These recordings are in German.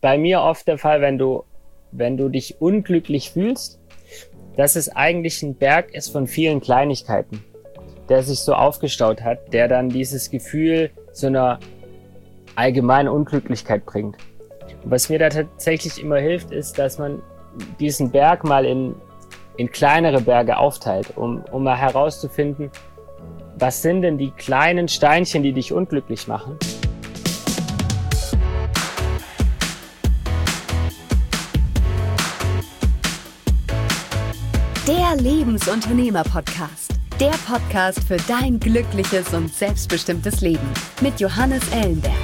bei mir oft der Fall, wenn du dich unglücklich fühlst, dass es eigentlich ein Berg ist von vielen Kleinigkeiten, der sich so aufgestaut hat, der dann dieses Gefühl so einer allgemeinen Unglücklichkeit bringt. Und was mir da tatsächlich immer hilft, ist, dass man diesen Berg mal in kleinere Berge aufteilt, um mal herauszufinden, was sind denn die kleinen Steinchen, die dich unglücklich machen. Der Lebensunternehmer-Podcast. Der Podcast für dein glückliches und selbstbestimmtes Leben mit Johannes Ellenberg.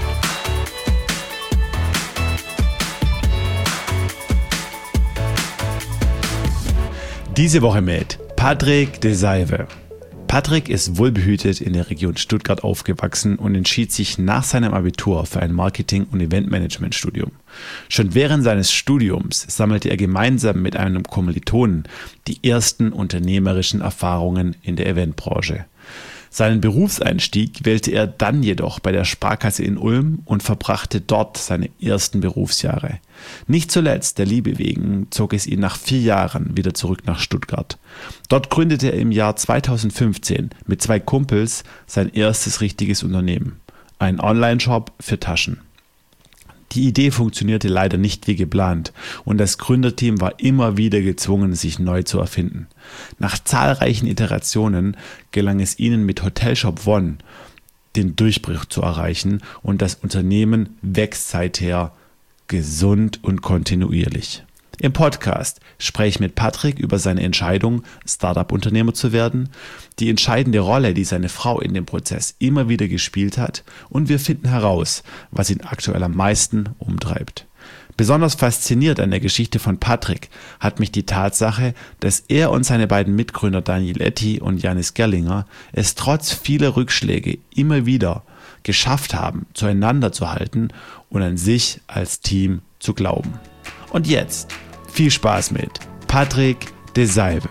Diese Woche mit Patrick de Seive. Patrick ist wohlbehütet in der Region Stuttgart aufgewachsen und entschied sich nach seinem Abitur für ein Marketing- und Eventmanagement-Studium. Schon während seines Studiums sammelte er gemeinsam mit einem Kommilitonen die ersten unternehmerischen Erfahrungen in der Eventbranche. Seinen Berufseinstieg wählte er dann jedoch bei der Sparkasse in Ulm und verbrachte dort seine ersten Berufsjahre. Nicht zuletzt der Liebe wegen zog es ihn nach 4 Jahren wieder zurück nach Stuttgart. Dort gründete er im Jahr 2015 mit 2 Kumpels sein erstes richtiges Unternehmen, einen Online-Shop für Taschen. Die Idee funktionierte leider nicht wie geplant und das Gründerteam war immer wieder gezwungen, sich neu zu erfinden. Nach zahlreichen Iterationen gelang es ihnen mit Hotelshop One den Durchbruch zu erreichen und das Unternehmen wächst seither gesund und kontinuierlich. Im Podcast spreche ich mit Patrick über seine Entscheidung, Startup-Unternehmer zu werden, die entscheidende Rolle, die seine Frau in dem Prozess immer wieder gespielt hat und wir finden heraus, was ihn aktuell am meisten umtreibt. Besonders fasziniert an der Geschichte von Patrick hat mich die Tatsache, dass er und seine beiden Mitgründer Daniel Etty und Janis Gerlinger es trotz vieler Rückschläge immer wieder geschafft haben, zueinander zu halten und an sich als Team zu glauben. Und jetzt viel Spaß mit Patrick de Seive.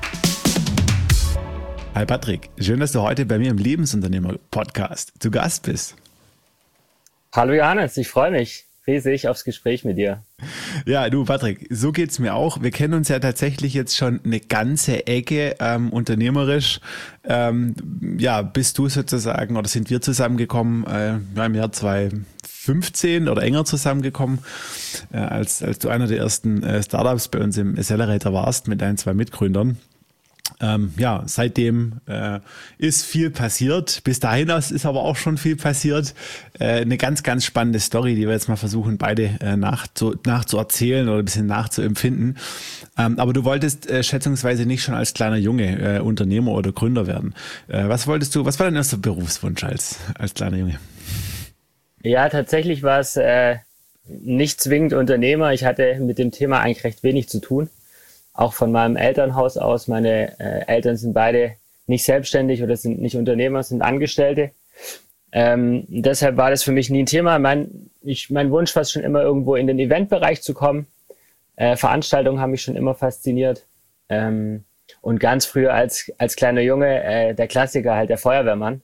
Hi Patrick, schön, dass du heute bei mir im Lebensunternehmer-Podcast zu Gast bist. Hallo Johannes, ich freue mich riesig aufs Gespräch mit dir. Ja, du Patrick, so geht's mir auch. Wir kennen uns ja tatsächlich jetzt schon eine ganze Ecke unternehmerisch. Bist du sozusagen oder sind wir zusammengekommen im Jahr 2015 oder enger zusammengekommen, als du einer der ersten Startups bei uns im Accelerator warst mit deinen 2 Mitgründern. Seitdem ist viel passiert. Bis dahin ist aber auch schon viel passiert. Eine ganz, ganz spannende Story, die wir jetzt mal versuchen, beide nachzuerzählen oder ein bisschen nachzuempfinden. Aber du wolltest schätzungsweise nicht schon als kleiner Junge Unternehmer oder Gründer werden. Was war dein erster Berufswunsch als kleiner Junge? Ja, tatsächlich war es nicht zwingend Unternehmer. Ich hatte mit dem Thema eigentlich recht wenig zu tun. Auch von meinem Elternhaus aus. Meine Eltern sind beide nicht selbstständig oder sind nicht Unternehmer, sind Angestellte. Deshalb war das für mich nie ein Thema. Mein Wunsch war es schon immer, irgendwo in den Eventbereich zu kommen. Veranstaltungen haben mich schon immer fasziniert. Und ganz früher als kleiner Junge, der Klassiker halt, der Feuerwehrmann.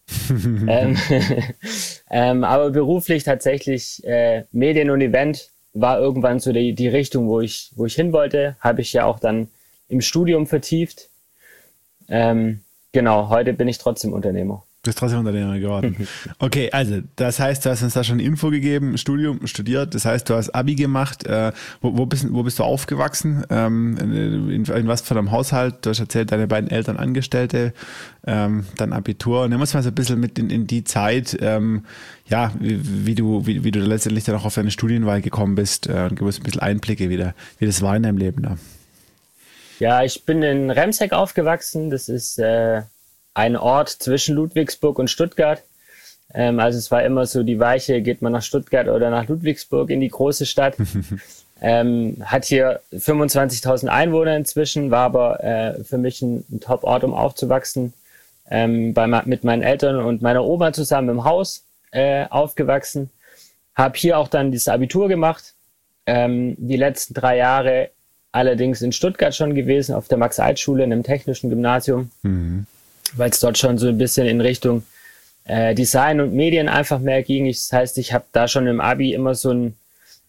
Aber beruflich tatsächlich Medien und Event war irgendwann so die Richtung, wo ich hin wollte. Habe ich ja auch dann im Studium vertieft. Heute bin ich trotzdem Unternehmer. Du bist trotzdem Unternehmer geworden. Okay, also das heißt, du hast uns da schon Info gegeben, studiert, das heißt, du hast Abi gemacht. Wo bist du aufgewachsen? In was für einem Haushalt? Du hast erzählt, deine beiden Eltern Angestellte, dann Abitur. Nimm uns mal so ein bisschen mit in die Zeit, wie du letztendlich dann auch auf deine Studienwahl gekommen bist und gib uns ein bisschen Einblicke, wie das war in deinem Leben da. Ja, ich bin in Remseck aufgewachsen. Das ist ein Ort zwischen Ludwigsburg und Stuttgart. Also es war immer so die Weiche, geht man nach Stuttgart oder nach Ludwigsburg in die große Stadt. Hat hier 25.000 Einwohner inzwischen, war aber für mich ein Top-Ort, um aufzuwachsen. Mit meinen Eltern und meiner Oma zusammen im Haus aufgewachsen. Habe hier auch dann das Abitur gemacht. Die letzten 3 Jahre allerdings in Stuttgart schon gewesen, auf der Max-Alt-Schule in einem technischen Gymnasium. Weil es dort schon so ein bisschen in Richtung Design und Medien einfach mehr ging. Das heißt, ich habe da schon im Abi immer so ein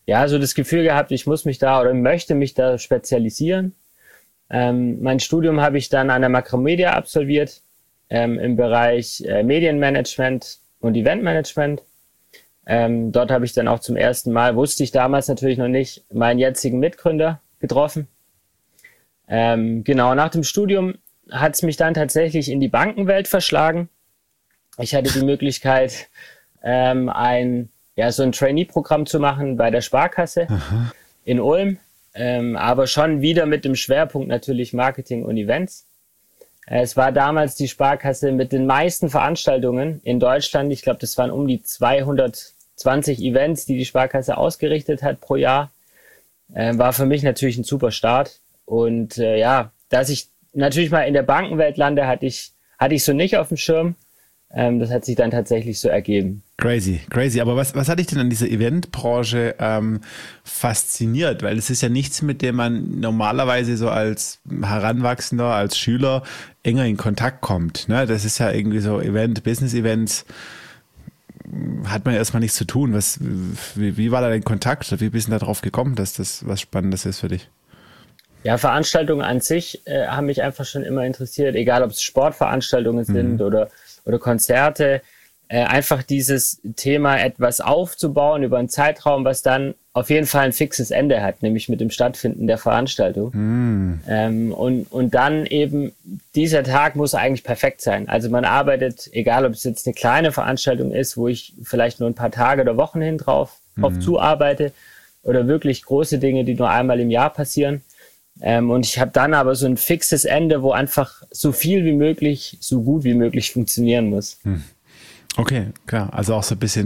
ja, so das Gefühl gehabt, ich muss mich da oder möchte mich da spezialisieren. Mein Studium habe ich dann an der Macromedia absolviert, im Bereich Medienmanagement und Eventmanagement. Dort habe ich dann auch zum ersten Mal, wusste ich damals natürlich noch nicht, meinen jetzigen Mitgründer getroffen. Genau, nach dem Studium hat es mich dann tatsächlich in die Bankenwelt verschlagen. Ich hatte die Möglichkeit, so ein Trainee-Programm zu machen bei der Sparkasse in Ulm, aber schon wieder mit dem Schwerpunkt natürlich Marketing und Events. Es war damals die Sparkasse mit den meisten Veranstaltungen in Deutschland. Ich glaube, das waren um die 220 Events, die Sparkasse ausgerichtet hat pro Jahr. War für mich natürlich ein super Start. Und dass ich natürlich mal in der Bankenwelt lande, hatte ich so nicht auf dem Schirm. Das hat sich dann tatsächlich so ergeben. Crazy. Aber was hat dich denn an dieser Eventbranche fasziniert? Weil es ist ja nichts, mit dem man normalerweise so als Heranwachsender, als Schüler enger in Kontakt kommt. Ne? Das ist ja irgendwie so Business-Events, hat man erstmal nichts zu tun. Wie war da dein Kontakt? Wie bist du da drauf gekommen, dass das was Spannendes ist für dich? Ja, Veranstaltungen an sich haben mich einfach schon immer interessiert, egal ob es Sportveranstaltungen sind oder Konzerte. Einfach dieses Thema, etwas aufzubauen über einen Zeitraum, was dann auf jeden Fall ein fixes Ende hat, nämlich mit dem Stattfinden der Veranstaltung. Und dann eben, dieser Tag muss eigentlich perfekt sein. Also man arbeitet, egal ob es jetzt eine kleine Veranstaltung ist, wo ich vielleicht nur ein paar Tage oder Wochen hin drauf zuarbeite, oder wirklich große Dinge, die nur einmal im Jahr passieren. Und ich habe dann aber so ein fixes Ende, wo einfach so viel wie möglich, so gut wie möglich funktionieren muss. Okay, klar. Also auch so ein bisschen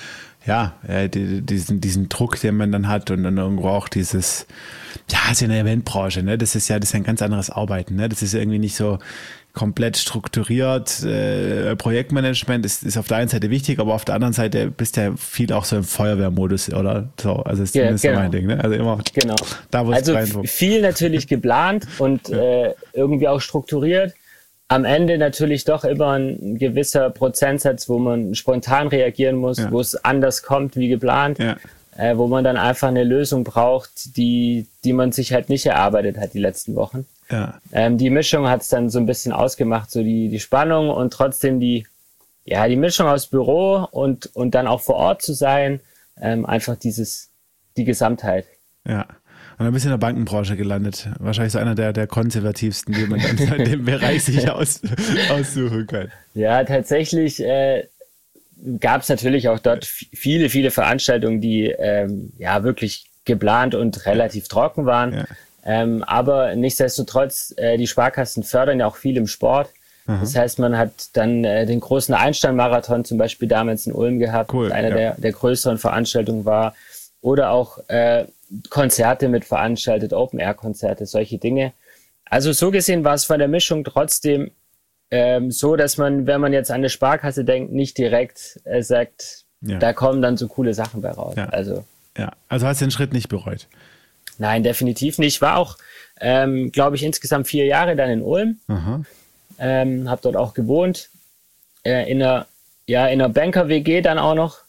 diesen Druck, den man dann hat und dann irgendwo auch dieses, ist ja eine Eventbranche, ne? Das ist ja ein ganz anderes Arbeiten, ne? Das ist irgendwie nicht so komplett strukturiert. Projektmanagement ist auf der einen Seite wichtig, aber auf der anderen Seite bist du ja viel auch so im Feuerwehrmodus oder so. Also das ist zumindest so mein Ding, ne? Also immer da, wo es reinkommt. Viel natürlich geplant und irgendwie auch strukturiert. Am Ende natürlich doch immer ein gewisser Prozentsatz, wo man spontan reagieren muss, wo es anders kommt wie geplant, wo man dann einfach eine Lösung braucht, die man sich halt nicht erarbeitet hat die letzten Wochen. Ja. Die Mischung hat es dann so ein bisschen ausgemacht, so die Spannung und trotzdem die Mischung aus Büro und dann auch vor Ort zu sein, einfach die Gesamtheit. Ja. Und dann bist du in der Bankenbranche gelandet. Wahrscheinlich so einer der konservativsten, die man dann in dem Bereich sich aussuchen kann. Ja, tatsächlich gab es natürlich auch dort viele, viele Veranstaltungen, die wirklich geplant und relativ trocken waren. Ja. Aber nichtsdestotrotz, die Sparkassen fördern ja auch viel im Sport. Aha. Das heißt, man hat dann den großen Einstein-Marathon zum Beispiel damals in Ulm gehabt, cool, einer der größeren Veranstaltungen war. Oder auch Konzerte mit veranstaltet, Open-Air-Konzerte, solche Dinge. Also so gesehen war es von der Mischung trotzdem so, dass man, wenn man jetzt an eine Sparkasse denkt, nicht direkt sagt, da kommen dann so coole Sachen bei raus. Ja. Also hast du den Schritt nicht bereut? Nein, definitiv nicht. Ich war auch, glaube ich, insgesamt 4 Jahre dann in Ulm. Habe dort auch gewohnt, in einer Banker-WG dann auch noch.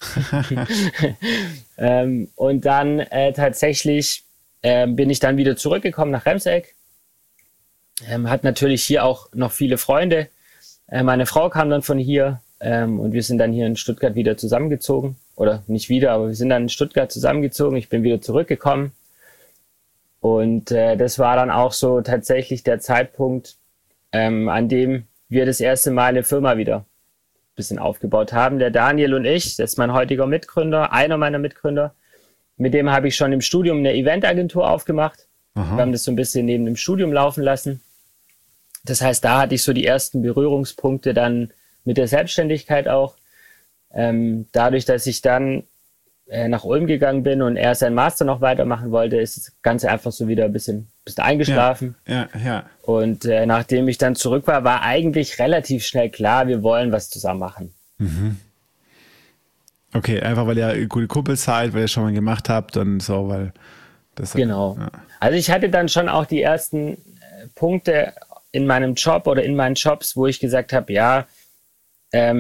Und dann tatsächlich bin ich dann wieder zurückgekommen nach Remseck. Hat natürlich hier auch noch viele Freunde. Meine Frau kam dann von hier und wir sind dann hier in Stuttgart wieder zusammengezogen. Oder nicht wieder, aber wir sind dann in Stuttgart zusammengezogen. Ich bin wieder zurückgekommen. Und das war dann auch so tatsächlich der Zeitpunkt, an dem wir das erste Mal eine Firma wieder bisschen aufgebaut haben. Der Daniel und ich, das ist mein heutiger Mitgründer, einer meiner Mitgründer, mit dem habe ich schon im Studium eine Eventagentur aufgemacht. Aha. Wir haben das so ein bisschen neben dem Studium laufen lassen. Das heißt, da hatte ich so die ersten Berührungspunkte dann mit der Selbstständigkeit auch. Dadurch, dass ich dann nach Ulm gegangen bin und er seinen Master noch weitermachen wollte, ist das Ganze einfach so wieder ein bisschen eingeschlafen. Ja. Und nachdem ich dann zurück war eigentlich relativ schnell klar, wir wollen was zusammen machen. Mhm. Okay, einfach weil ihr gute Kumpels seid, weil ihr schon mal gemacht habt und so, weil das... Genau. Ja. Also ich hatte dann schon auch die ersten Punkte in meinem Job oder in meinen Jobs, wo ich gesagt habe,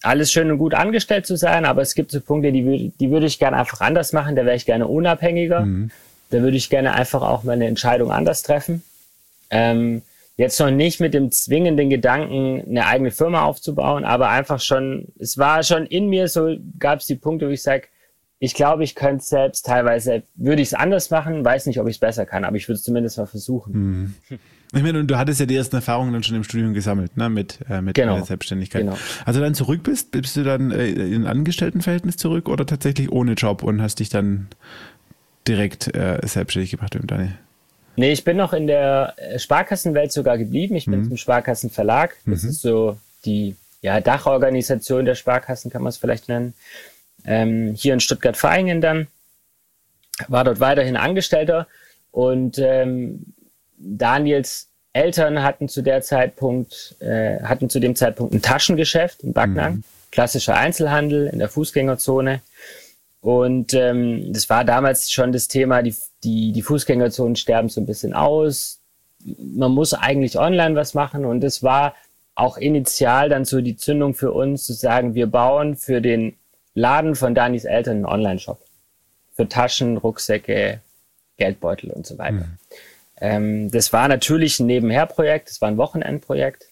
alles schön und gut angestellt zu sein, aber es gibt so Punkte, die würde ich gerne einfach anders machen, da wäre ich gerne unabhängiger, da würde ich gerne einfach auch meine Entscheidung anders treffen. Jetzt noch nicht mit dem zwingenden Gedanken, eine eigene Firma aufzubauen, aber einfach schon, es war schon in mir so, gab es die Punkte, wo ich sage, ich glaube, ich könnte es selbst, teilweise würde ich es anders machen, weiß nicht, ob ich es besser kann, aber ich würde es zumindest mal versuchen. Ich meine, du hattest ja die ersten Erfahrungen dann schon im Studium gesammelt, ne, mit Genau. der Selbstständigkeit. Genau. Also dann zurück bist du dann in ein Angestelltenverhältnis zurück oder tatsächlich ohne Job und hast dich dann direkt selbstständig gemacht mit Daniel? Nee, ich bin noch in der Sparkassenwelt sogar geblieben. Ich bin zum Sparkassenverlag. Das ist so die Dachorganisation der Sparkassen, kann man es vielleicht nennen. Hier in Stuttgart-Vaihingen dann. War dort weiterhin Angestellter. Und Daniels Eltern hatten zu dem Zeitpunkt ein Taschengeschäft in Backnang. Klassischer Einzelhandel in der Fußgängerzone. Und das war damals schon das Thema, die Fußgängerzonen sterben so ein bisschen aus. Man muss eigentlich online was machen. Und es war auch initial dann so die Zündung für uns, zu sagen, wir bauen für den Laden von Danis Eltern einen Online-Shop. Für Taschen, Rucksäcke, Geldbeutel und so weiter. Das war natürlich ein Nebenherprojekt, das war ein Wochenendprojekt.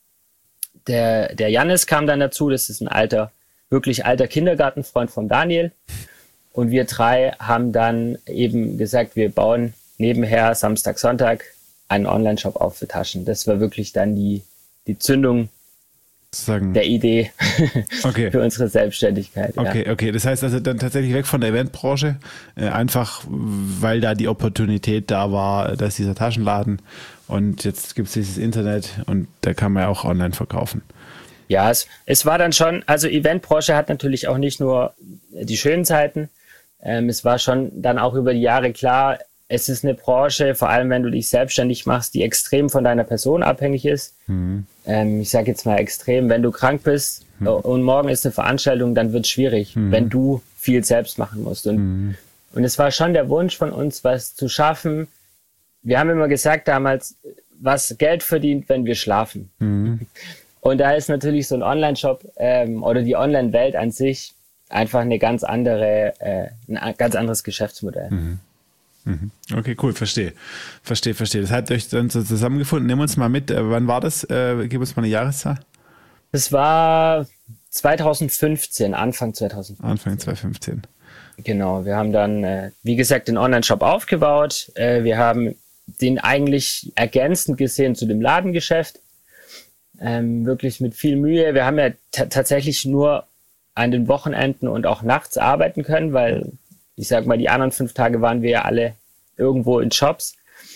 Der Jannis kam dann dazu, das ist ein wirklich alter Kindergartenfreund von Daniel. Und wir drei haben dann eben gesagt, wir bauen nebenher Samstag, Sonntag einen Online-Shop auf für Taschen. Das war wirklich dann die Zündung der Idee für unsere Selbstständigkeit. Okay. Das heißt also dann tatsächlich weg von der Eventbranche, einfach weil da die Opportunität da war, dass dieser Taschenladen und jetzt gibt es dieses Internet und da kann man ja auch online verkaufen. Ja, es war dann schon, also Eventbranche hat natürlich auch nicht nur die schönen Zeiten, es war schon dann auch über die Jahre klar, es ist eine Branche, vor allem wenn du dich selbstständig machst, die extrem von deiner Person abhängig ist. Ich sage jetzt mal extrem, wenn du krank bist und morgen ist eine Veranstaltung, dann wird es schwierig, wenn du viel selbst machen musst. Und es war schon der Wunsch von uns, was zu schaffen. Wir haben immer gesagt damals, was Geld verdient, wenn wir schlafen. Und da ist natürlich so ein Online-Shop oder die Online-Welt an sich einfach ein ganz anderes Geschäftsmodell. Okay, cool, verstehe. Das habt ihr euch dann so zusammengefunden. Nimm uns mal mit, wann war das? Gib uns mal eine Jahreszahl. Das war 2015, Anfang 2015. Anfang 2015. Genau, wir haben dann, wie gesagt, den Online-Shop aufgebaut. Wir haben den eigentlich ergänzend gesehen zu dem Ladengeschäft. Wirklich mit viel Mühe. Wir haben ja tatsächlich nur an den Wochenenden und auch nachts arbeiten können, weil ich sag mal, die anderen 5 Tage waren wir ja alle irgendwo in Shops.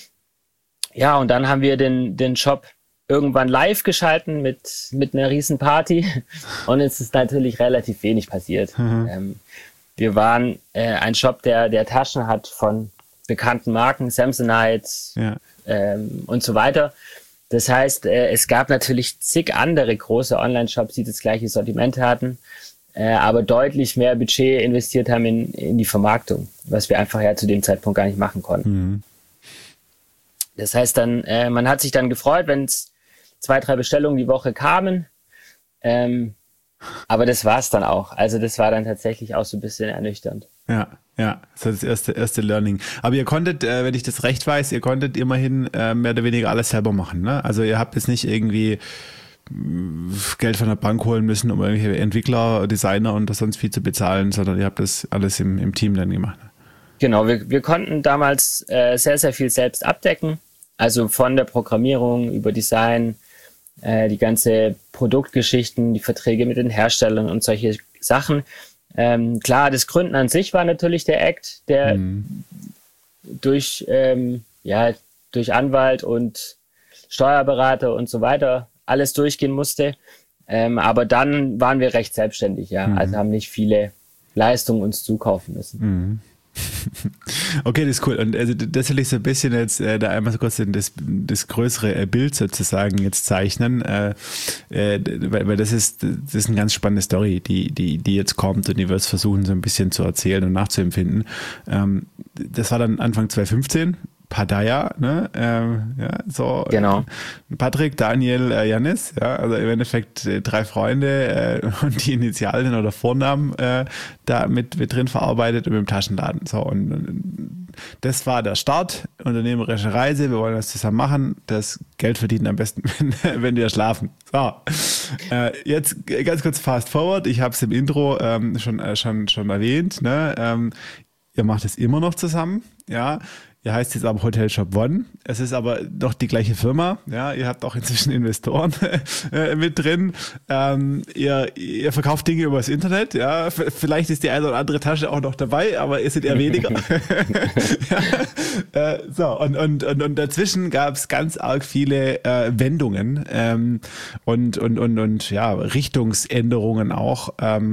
Ja, und dann haben wir den Shop irgendwann live geschalten mit einer riesen Party und es ist natürlich relativ wenig passiert. Wir waren ein Shop, der Taschen hat von bekannten Marken, Samsonite und so weiter. Das heißt, es gab natürlich zig andere große Online-Shops, die das gleiche Sortiment hatten, aber deutlich mehr Budget investiert haben in die Vermarktung, was wir einfach ja zu dem Zeitpunkt gar nicht machen konnten. Das heißt dann, man hat sich dann gefreut, wenn es 2, 3 Bestellungen die Woche kamen, aber das war es dann auch. Also das war dann tatsächlich auch so ein bisschen ernüchternd. Ja, das ist das erste Learning. Aber ihr konntet, wenn ich das recht weiß, immerhin mehr oder weniger alles selber machen, ne? Also ihr habt jetzt nicht irgendwie Geld von der Bank holen müssen, um irgendwelche Entwickler, Designer und sonst viel zu bezahlen, sondern ihr habt das alles im Team dann gemacht. Genau, wir konnten damals sehr, sehr viel selbst abdecken. Also von der Programmierung über Design, die ganze Produktgeschichten, die Verträge mit den Herstellern und solche Sachen. Klar, das Gründen an sich war natürlich der Act, der durch Anwalt und Steuerberater und so weiter alles durchgehen musste. Aber dann waren wir recht selbstständig, also haben nicht viele Leistungen uns zukaufen müssen. Okay, das ist cool. Und also das will ich so ein bisschen jetzt da einmal so kurz das größere Bild sozusagen jetzt zeichnen, weil das ist eine ganz spannende Story, die jetzt kommt und die wir es versuchen so ein bisschen zu erzählen und nachzuempfinden. Das war dann Anfang 2015. Padaya, ne? Ja, so. Genau. Patrick, Daniel, Janis, ja, also im Endeffekt 3 Freunde und die Initialen oder Vornamen da mit drin verarbeitet und mit dem Taschenladen. So, und das war der Start, unternehmerische Reise, wir wollen das zusammen machen, das Geld verdienen am besten, wenn wir schlafen. So, jetzt ganz kurz fast forward, ich habe es im Intro schon erwähnt, ne? Ihr macht es immer noch zusammen, ja. Ihr heißt jetzt aber Hotel Shop One. Es ist aber doch die gleiche Firma. Ja, ihr habt auch inzwischen Investoren mit drin. Ihr verkauft Dinge übers Internet. Ja, vielleicht ist die eine oder andere Tasche auch noch dabei, aber ihr seid eher weniger. Ja, so, und dazwischen gab es ganz arg viele Wendungen und ja, Richtungsänderungen auch.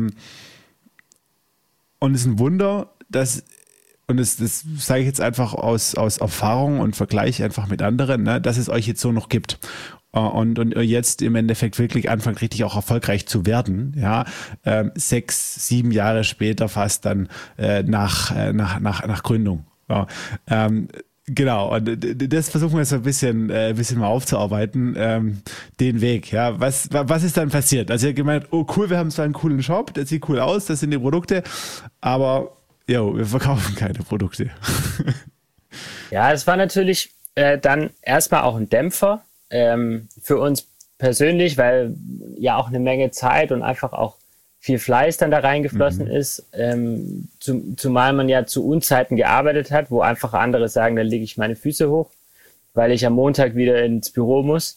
Und es ist ein Wunder, dass und das sage ich jetzt einfach aus Erfahrung und Vergleich einfach mit anderen, ne, dass es euch jetzt so noch gibt. Und jetzt im Endeffekt wirklich anfangt, richtig auch erfolgreich zu werden. Ja, 6, 7 Jahre später fast dann nach Gründung. Ja, genau, und das versuchen wir jetzt so ein bisschen mal aufzuarbeiten, den Weg. Ja, was ist dann passiert? Also ihr habt gemeint, oh cool, wir haben zwar einen coolen Shop, der sieht cool aus, das sind die Produkte, aber wir verkaufen keine Produkte. Ja, es war natürlich dann erstmal auch ein Dämpfer für uns persönlich, weil ja auch eine Menge Zeit und einfach auch viel Fleiß dann da reingeflossen ist, zumal man ja zu Unzeiten gearbeitet hat, wo einfach andere sagen, da lege ich meine Füße hoch, weil ich am Montag wieder ins Büro muss.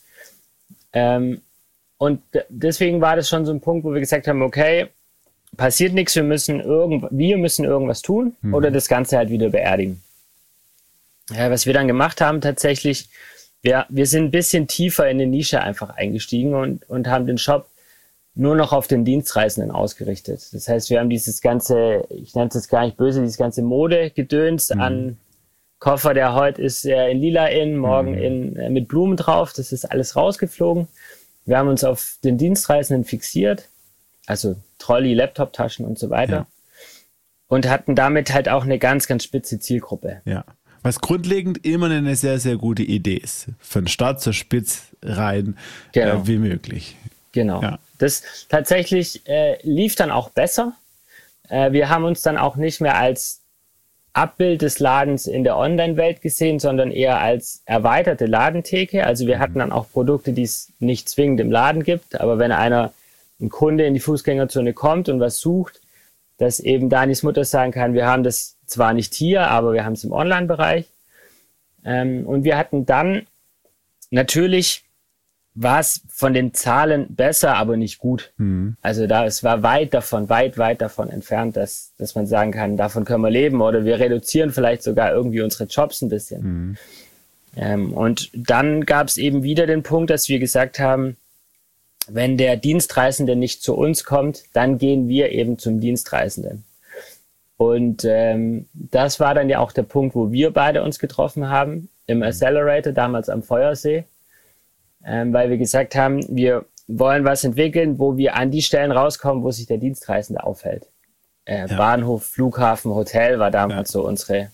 Und deswegen war das schon so ein Punkt, wo wir gesagt haben, okay, passiert nichts, wir müssen irgendwas tun oder das Ganze halt wieder beerdigen. Ja, was wir dann gemacht haben tatsächlich, wir sind ein bisschen tiefer in die Nische einfach eingestiegen und haben den Shop nur noch auf den Dienstreisenden ausgerichtet. Das heißt, wir haben dieses ganze, ich nenne es jetzt gar nicht böse, dieses ganze Modegedöns an Koffer, der heute ist in lila morgen mit Blumen drauf, das ist alles rausgeflogen. Wir haben uns auf den Dienstreisenden fixiert, also Trolley, Laptop-Taschen und so weiter. Ja. Und hatten damit halt auch eine ganz, ganz spitze Zielgruppe. Ja. Was grundlegend immer eine sehr, sehr gute Idee ist. Von Start zur Spitz rein, wie möglich. Genau. Ja. Das tatsächlich lief dann auch besser. Wir haben uns dann auch nicht mehr als Abbild des Ladens in der Online-Welt gesehen, sondern eher als erweiterte Ladentheke. Also wir hatten dann auch Produkte, die es nicht zwingend im Laden gibt, aber wenn ein Kunde in die Fußgängerzone kommt und was sucht, dass eben Danis Mutter sagen kann, wir haben das zwar nicht hier, aber wir haben es im Online-Bereich. Und wir hatten dann, natürlich war es von den Zahlen besser, aber nicht gut. Also es war weit davon entfernt, dass man sagen kann, davon können wir leben oder wir reduzieren vielleicht sogar irgendwie unsere Jobs ein bisschen. Und dann gab es eben wieder den Punkt, dass wir gesagt haben, wenn der Dienstreisende nicht zu uns kommt, dann gehen wir eben zum Dienstreisenden. Und das war dann ja auch der Punkt, wo wir beide uns getroffen haben, im Accelerator, damals am Feuersee, weil wir gesagt haben, wir wollen was entwickeln, wo wir an die Stellen rauskommen, wo sich der Dienstreisende aufhält. Bahnhof, Flughafen, Hotel war damals so unsere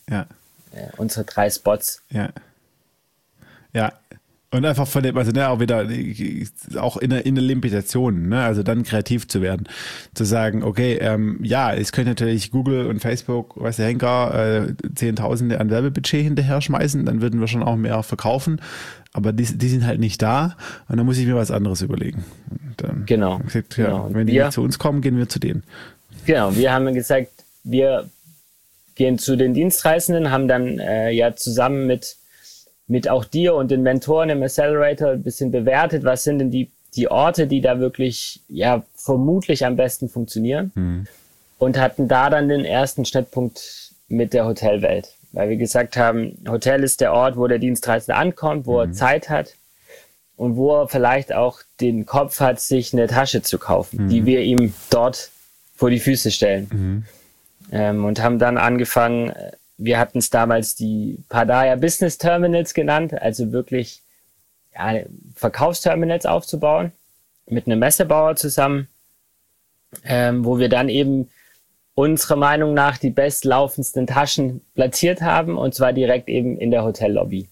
3 Spots. Ja. Und einfach von dem, also auch wieder, auch in der Limitation, ne, also dann kreativ zu werden, zu sagen, okay, es könnte natürlich Google und Facebook, weiß der Henker, Zehntausende an Werbebudget hinterher schmeißen, dann würden wir schon auch mehr verkaufen, aber die sind halt nicht da und dann muss ich mir was anderes überlegen. Und, genau. Wenn die nicht zu uns kommen, gehen wir zu denen. Genau, wir haben gesagt, wir gehen zu den Dienstreisenden, haben dann zusammen mit auch dir und den Mentoren im Accelerator ein bisschen bewertet, was sind denn die Orte, die da wirklich vermutlich am besten funktionieren und hatten da dann den ersten Schnittpunkt mit der Hotelwelt, weil wir gesagt haben, Hotel ist der Ort, wo der Dienstreisende ankommt, wo er Zeit hat und wo er vielleicht auch den Kopf hat, sich eine Tasche zu kaufen, die wir ihm dort vor die Füße stellen. Und haben dann angefangen, wir hatten es damals die Padaya Business Terminals genannt, also wirklich Verkaufsterminals aufzubauen mit einem Messebauer zusammen, wo wir dann eben unserer Meinung nach die bestlaufendsten Taschen platziert haben, und zwar direkt eben in der Hotellobby.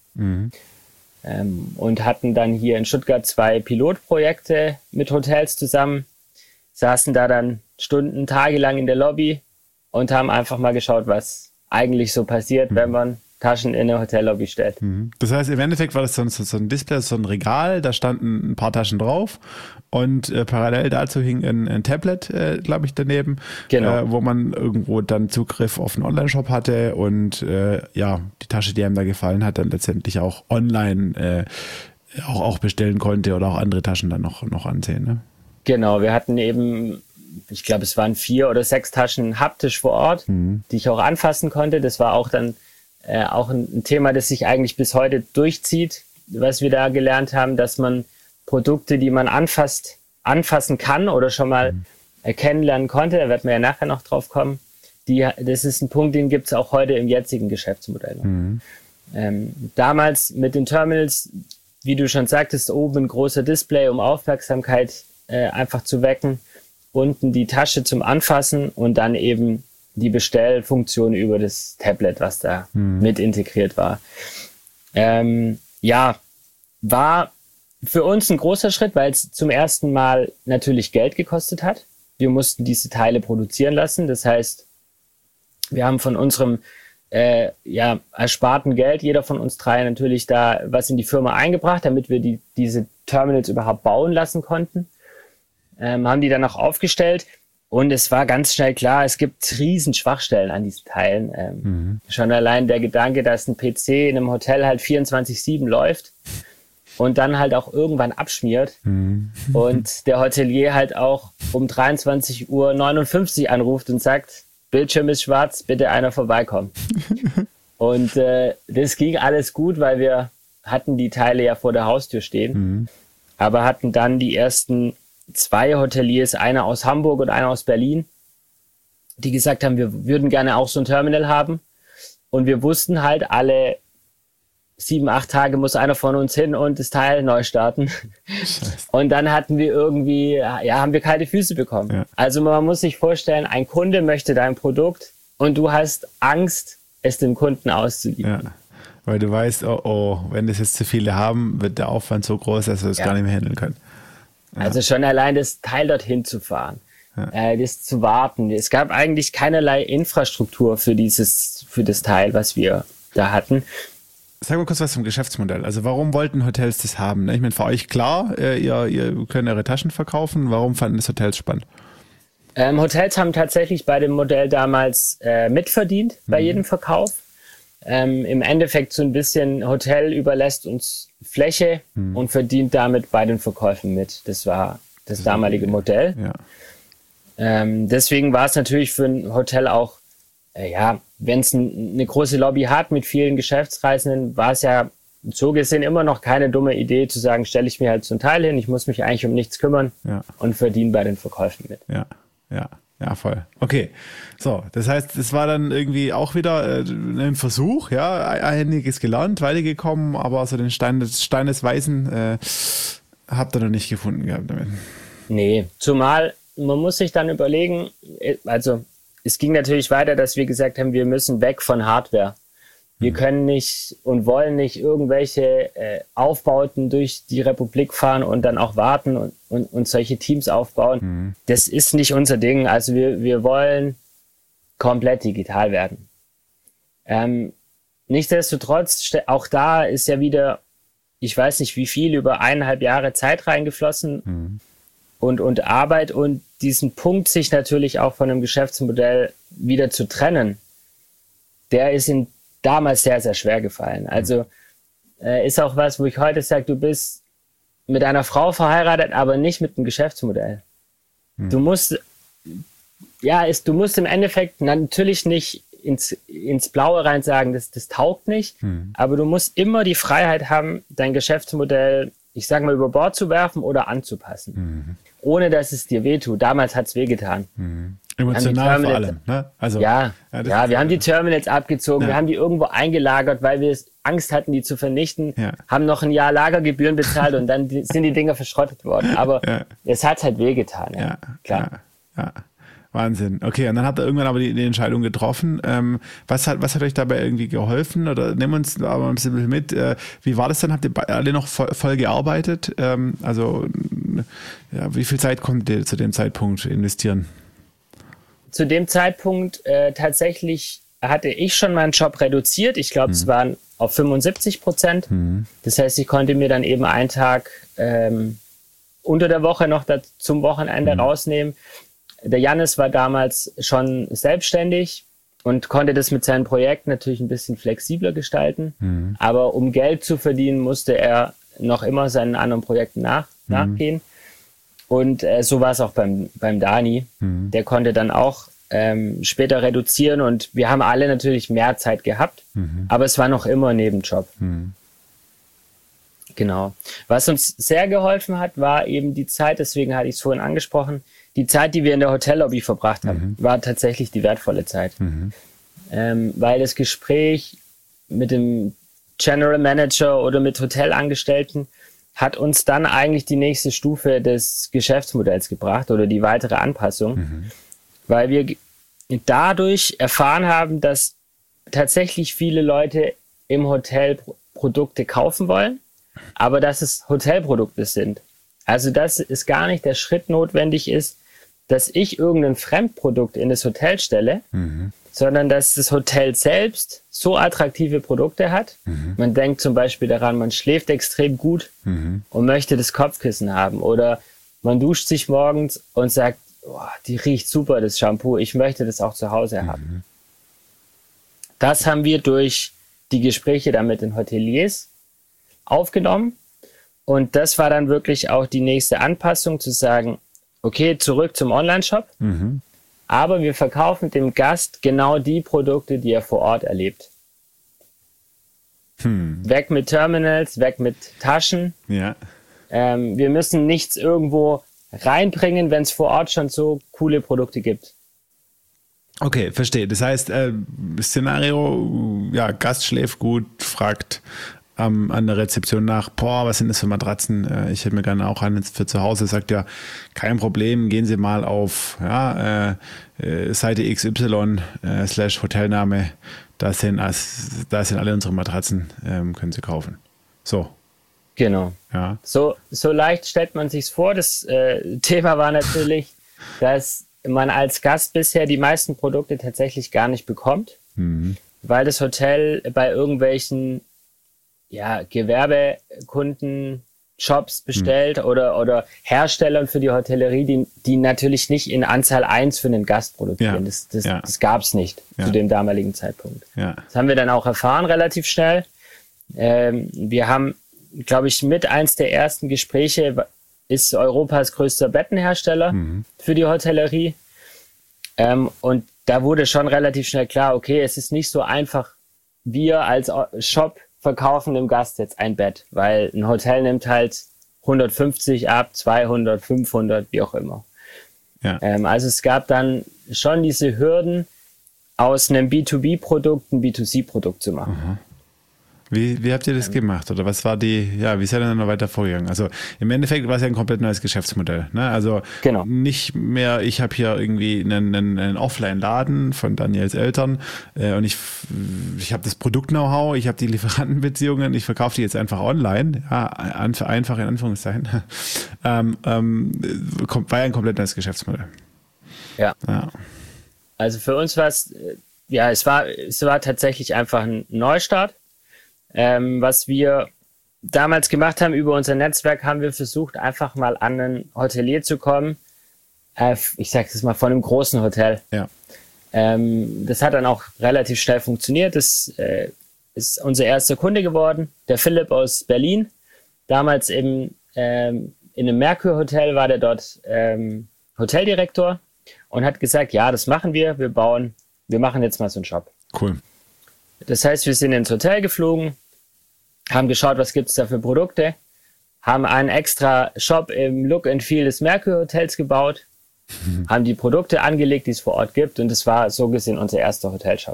Und hatten dann hier in Stuttgart 2 Pilotprojekte mit Hotels zusammen, saßen da dann Stunden, tagelang in der Lobby und haben einfach mal geschaut, was eigentlich so passiert, wenn man Taschen in eine Hotellobby stellt. Das heißt, im Endeffekt war das so ein Display, so ein Regal, da standen ein paar Taschen drauf und parallel dazu hing ein Tablet, glaube ich, daneben, Genau. wo man irgendwo dann Zugriff auf einen Online-Shop hatte und die Tasche, die einem da gefallen hat, dann letztendlich auch online auch bestellen konnte oder auch andere Taschen dann noch ansehen. Ne? Genau, wir hatten eben, ich glaube, es waren 4 oder 6 Taschen haptisch vor Ort, die ich auch anfassen konnte. Das war auch dann auch ein Thema, das sich eigentlich bis heute durchzieht, was wir da gelernt haben, dass man Produkte, die man anfassen kann oder schon mal kennenlernen konnte, da wird man ja nachher noch drauf kommen, das ist ein Punkt, den gibt es auch heute im jetzigen Geschäftsmodell noch. Damals mit den Terminals, wie du schon sagtest, oben ein großer Display, um Aufmerksamkeit einfach zu wecken, unten die Tasche zum Anfassen und dann eben die Bestellfunktion über das Tablet, was da mit integriert war. War für uns ein großer Schritt, weil es zum ersten Mal natürlich Geld gekostet hat. Wir mussten diese Teile produzieren lassen. Das heißt, wir haben von unserem ersparten Geld, jeder von uns 3 natürlich da was in die Firma eingebracht, damit wir diese Terminals überhaupt bauen lassen konnten. Haben die dann auch aufgestellt. Und es war ganz schnell klar, es gibt riesen Schwachstellen an diesen Teilen. Schon allein der Gedanke, dass ein PC in einem Hotel halt 24/7 läuft und dann halt auch irgendwann abschmiert und der Hotelier halt auch um 23:59 Uhr anruft und sagt, Bildschirm ist schwarz, bitte einer vorbeikommen. Und das ging alles gut, weil wir hatten die Teile ja vor der Haustür stehen, aber hatten dann die ersten 2 Hoteliers, einer aus Hamburg und einer aus Berlin, die gesagt haben, wir würden gerne auch so ein Terminal haben. Und wir wussten halt, alle 7, 8 Tage muss einer von uns hin und das Teil neu starten. Und dann hatten wir irgendwie, haben wir kalte Füße bekommen. Ja. Also man muss sich vorstellen, ein Kunde möchte dein Produkt und du hast Angst, es dem Kunden auszuliefern. Ja. Weil du weißt, wenn das jetzt zu viele haben, wird der Aufwand so groß, dass wir das gar nicht mehr handeln können. Ja. Also schon allein das Teil dorthin zu fahren, das zu warten. Es gab eigentlich keinerlei Infrastruktur für das Teil, was wir da hatten. Sag mal kurz was zum Geschäftsmodell. Also warum wollten Hotels das haben? Ich meine, für euch klar, ihr könnt eure Taschen verkaufen. Warum fanden das Hotels spannend? Hotels haben tatsächlich bei dem Modell damals mitverdient bei jedem Verkauf. Im Endeffekt so ein bisschen, Hotel überlässt uns Fläche und verdient damit bei den Verkäufen mit. Das war das damalige Modell. Ja. Deswegen war es natürlich für ein Hotel auch, wenn es eine große Lobby hat mit vielen Geschäftsreisenden, war es ja so gesehen immer noch keine dumme Idee zu sagen, stelle ich mir halt so ein Teil hin, ich muss mich eigentlich um nichts kümmern und verdiene bei den Verkäufen mit. Ja, voll. Okay. So, das heißt, das war dann irgendwie auch wieder ein Versuch, einiges gelernt, weitergekommen, aber so den Stein des Weisen habt ihr noch nicht gefunden gehabt damit. Nee, zumal man muss sich dann überlegen, also es ging natürlich weiter, dass wir gesagt haben, wir müssen weg von Hardware. Wir können nicht und wollen nicht irgendwelche Aufbauten durch die Republik fahren und dann auch warten und solche Teams aufbauen. Das ist nicht unser Ding. Also wir wollen komplett digital werden. Nichtsdestotrotz, auch da ist ja wieder, ich weiß nicht wie viel, über 1,5 Jahre Zeit reingeflossen und Arbeit und diesen Punkt, sich natürlich auch von einem Geschäftsmodell wieder zu trennen, der ist damals sehr, sehr schwer gefallen. Also ist auch was, wo ich heute sage, du bist mit einer Frau verheiratet, aber nicht mit einem Geschäftsmodell. Du musst im Endeffekt natürlich nicht ins Blaue rein sagen, das taugt nicht, aber du musst immer die Freiheit haben, dein Geschäftsmodell, ich sage mal, über Bord zu werfen oder anzupassen, ohne dass es dir wehtut. Damals hat es wehgetan. Emotional vor allem. Ne? Also, wir haben die Terminals abgezogen, wir haben die irgendwo eingelagert, weil wir Angst hatten, die zu vernichten, haben noch ein Jahr Lagergebühren bezahlt und dann sind die Dinger verschrottet worden. Aber es hat halt wehgetan. Klar. Ja. Wahnsinn. Okay, und dann habt ihr irgendwann aber die Entscheidung getroffen. Was hat euch dabei irgendwie geholfen? Oder nimm uns aber ein bisschen mit. Wie war das dann? Habt ihr alle noch voll gearbeitet? Wie viel Zeit konntet ihr zu dem Zeitpunkt investieren? Zu dem Zeitpunkt tatsächlich hatte ich schon meinen Job reduziert. Ich glaube, es waren auf 75%. Das heißt, ich konnte mir dann eben einen Tag unter der Woche noch zum Wochenende rausnehmen. Der Jannis war damals schon selbstständig und konnte das mit seinen Projekten natürlich ein bisschen flexibler gestalten. Aber um Geld zu verdienen, musste er noch immer seinen anderen Projekten nachgehen. Und so war es auch beim Dani. Der konnte dann auch später reduzieren und wir haben alle natürlich mehr Zeit gehabt, aber es war noch immer ein Nebenjob. Genau. Was uns sehr geholfen hat, war eben die Zeit, deswegen hatte ich es vorhin angesprochen, die Zeit, die wir in der Hotellobby verbracht haben, war tatsächlich die wertvolle Zeit. Weil das Gespräch mit dem General Manager oder mit Hotelangestellten hat uns dann eigentlich die nächste Stufe des Geschäftsmodells gebracht oder die weitere Anpassung, weil wir dadurch erfahren haben, dass tatsächlich viele Leute im Hotel Produkte kaufen wollen, aber dass es Hotelprodukte sind. Also dass es gar nicht der Schritt notwendig ist, dass ich irgendein Fremdprodukt in das Hotel stelle, sondern dass das Hotel selbst so attraktive Produkte hat. Man denkt zum Beispiel daran, man schläft extrem gut und möchte das Kopfkissen haben. Oder man duscht sich morgens und sagt, oh, die riecht super, das Shampoo, ich möchte das auch zu Hause haben. Das haben wir durch die Gespräche da mit den Hoteliers aufgenommen. Und das war dann wirklich auch die nächste Anpassung, zu sagen, okay, zurück zum Online-Shop, aber wir verkaufen dem Gast genau die Produkte, die er vor Ort erlebt. Weg mit Terminals, weg mit Taschen. Ja. Wir müssen nichts irgendwo reinbringen, wenn es vor Ort schon so coole Produkte gibt. Okay, verstehe. Das heißt, Szenario, ja, Gast schläft gut, fragt an der Rezeption nach, was sind das für Matratzen? Ich hätte mir gerne auch einen für zu Hause. Sagt ja, kein Problem, gehen Sie mal auf Seite XY / Hotelname, da sind alle unsere Matratzen, können Sie kaufen. So. Genau. Ja. So leicht stellt man sich's vor. Das Thema war natürlich, dass man als Gast bisher die meisten Produkte tatsächlich gar nicht bekommt, weil das Hotel bei irgendwelchen Gewerbekunden Shops bestellt oder Herstellern für die Hotellerie, die natürlich nicht in Anzahl 1 für einen Gast produzieren. Das gab es nicht zu dem damaligen Zeitpunkt. Ja. Das haben wir dann auch erfahren relativ schnell. Wir haben, glaube ich, mit eins der ersten Gespräche ist Europas größter Bettenhersteller für die Hotellerie. Und da wurde schon relativ schnell klar, okay, es ist nicht so einfach, wir als Shop verkaufen dem Gast jetzt ein Bett, weil ein Hotel nimmt halt 150 ab, 200, 500, wie auch immer. Ja. Also es gab dann schon diese Hürden, aus einem B2B-Produkt ein B2C-Produkt zu machen. Aha. Wie habt ihr das gemacht? Oder was war wie seid ihr dann noch weiter vorgegangen? Also im Endeffekt war es ja ein komplett neues Geschäftsmodell. Ne? Also nicht mehr, ich habe hier irgendwie einen Offline-Laden von Daniels Eltern und ich habe das Produkt-Know-how, ich habe die Lieferantenbeziehungen, ich verkaufe die jetzt einfach online. Ja, einfach in Anführungszeichen. War ja ein komplett neues Geschäftsmodell. Ja. Also für uns war es, es war tatsächlich einfach ein Neustart. Was wir damals gemacht haben über unser Netzwerk, haben wir versucht, einfach mal an einen Hotelier zu kommen. Ich sage das mal von einem großen Hotel. Ja. Das hat dann auch relativ schnell funktioniert. Das ist unser erster Kunde geworden, der Philipp aus Berlin. Damals in einem Merkur-Hotel war der dort Hoteldirektor und hat gesagt, ja, das machen wir. Wir machen jetzt mal so einen Shop. Cool. Das heißt, wir sind ins Hotel geflogen, haben geschaut, was gibt's da für Produkte, haben einen extra Shop im Look and Feel des Merkur Hotels gebaut, haben die Produkte angelegt, die es vor Ort gibt, und das war so gesehen unser erster Hotelshop.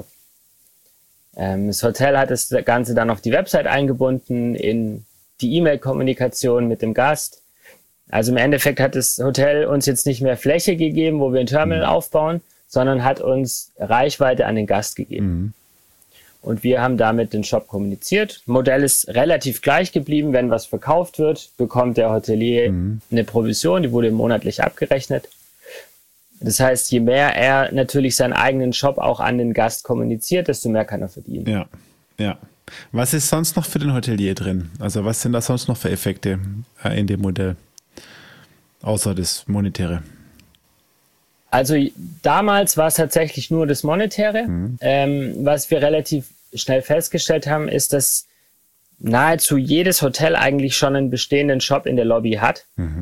Das Hotel hat das Ganze dann auf die Website eingebunden, in die E-Mail-Kommunikation mit dem Gast. Also im Endeffekt hat das Hotel uns jetzt nicht mehr Fläche gegeben, wo wir ein Terminal aufbauen, sondern hat uns Reichweite an den Gast gegeben. Und wir haben damit den Shop kommuniziert. Modell ist relativ gleich geblieben. Wenn was verkauft wird, bekommt der Hotelier eine Provision, die wurde monatlich abgerechnet. Das heißt, je mehr er natürlich seinen eigenen Shop auch an den Gast kommuniziert, desto mehr kann er verdienen. Ja. Was ist sonst noch für den Hotelier drin? Also was sind da sonst noch für Effekte in dem Modell? Außer das Monetäre. Also damals war es tatsächlich nur das Monetäre. Was wir relativ schnell festgestellt haben, ist, dass nahezu jedes Hotel eigentlich schon einen bestehenden Shop in der Lobby hat.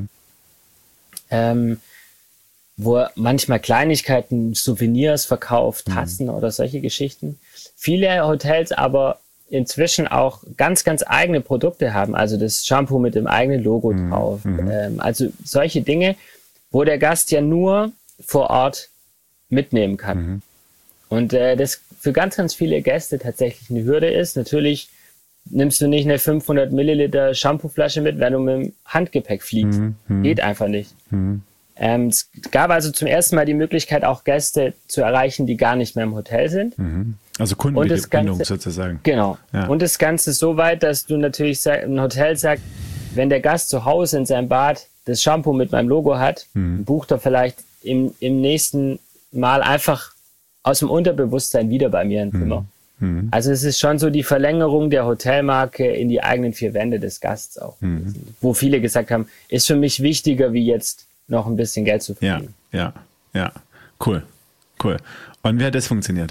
Wo er manchmal Kleinigkeiten, Souvenirs verkauft, Tassen oder solche Geschichten. Viele Hotels aber inzwischen auch ganz, ganz eigene Produkte haben. Also das Shampoo mit dem eigenen Logo drauf. Also solche Dinge, wo der Gast ja nur vor Ort mitnehmen kann. Und das für ganz, ganz viele Gäste tatsächlich eine Hürde ist. Natürlich nimmst du nicht eine 500 Milliliter Shampooflasche mit, wenn du mit dem Handgepäck fliegst. Geht einfach nicht. Es gab also zum ersten Mal die Möglichkeit, auch Gäste zu erreichen, die gar nicht mehr im Hotel sind. Also Kundenbindung sozusagen. Genau. Ja. Und das Ganze so weit, dass du natürlich ein Hotel sagt, wenn der Gast zu Hause in seinem Bad das Shampoo mit meinem Logo hat, bucht er vielleicht im nächsten Mal einfach aus dem Unterbewusstsein wieder bei mir ein Zimmer. Also es ist schon so die Verlängerung der Hotelmarke in die eigenen vier Wände des Gasts auch. Wo viele gesagt haben, ist für mich wichtiger, wie jetzt noch ein bisschen Geld zu verdienen. Ja. Cool. Und wie hat das funktioniert?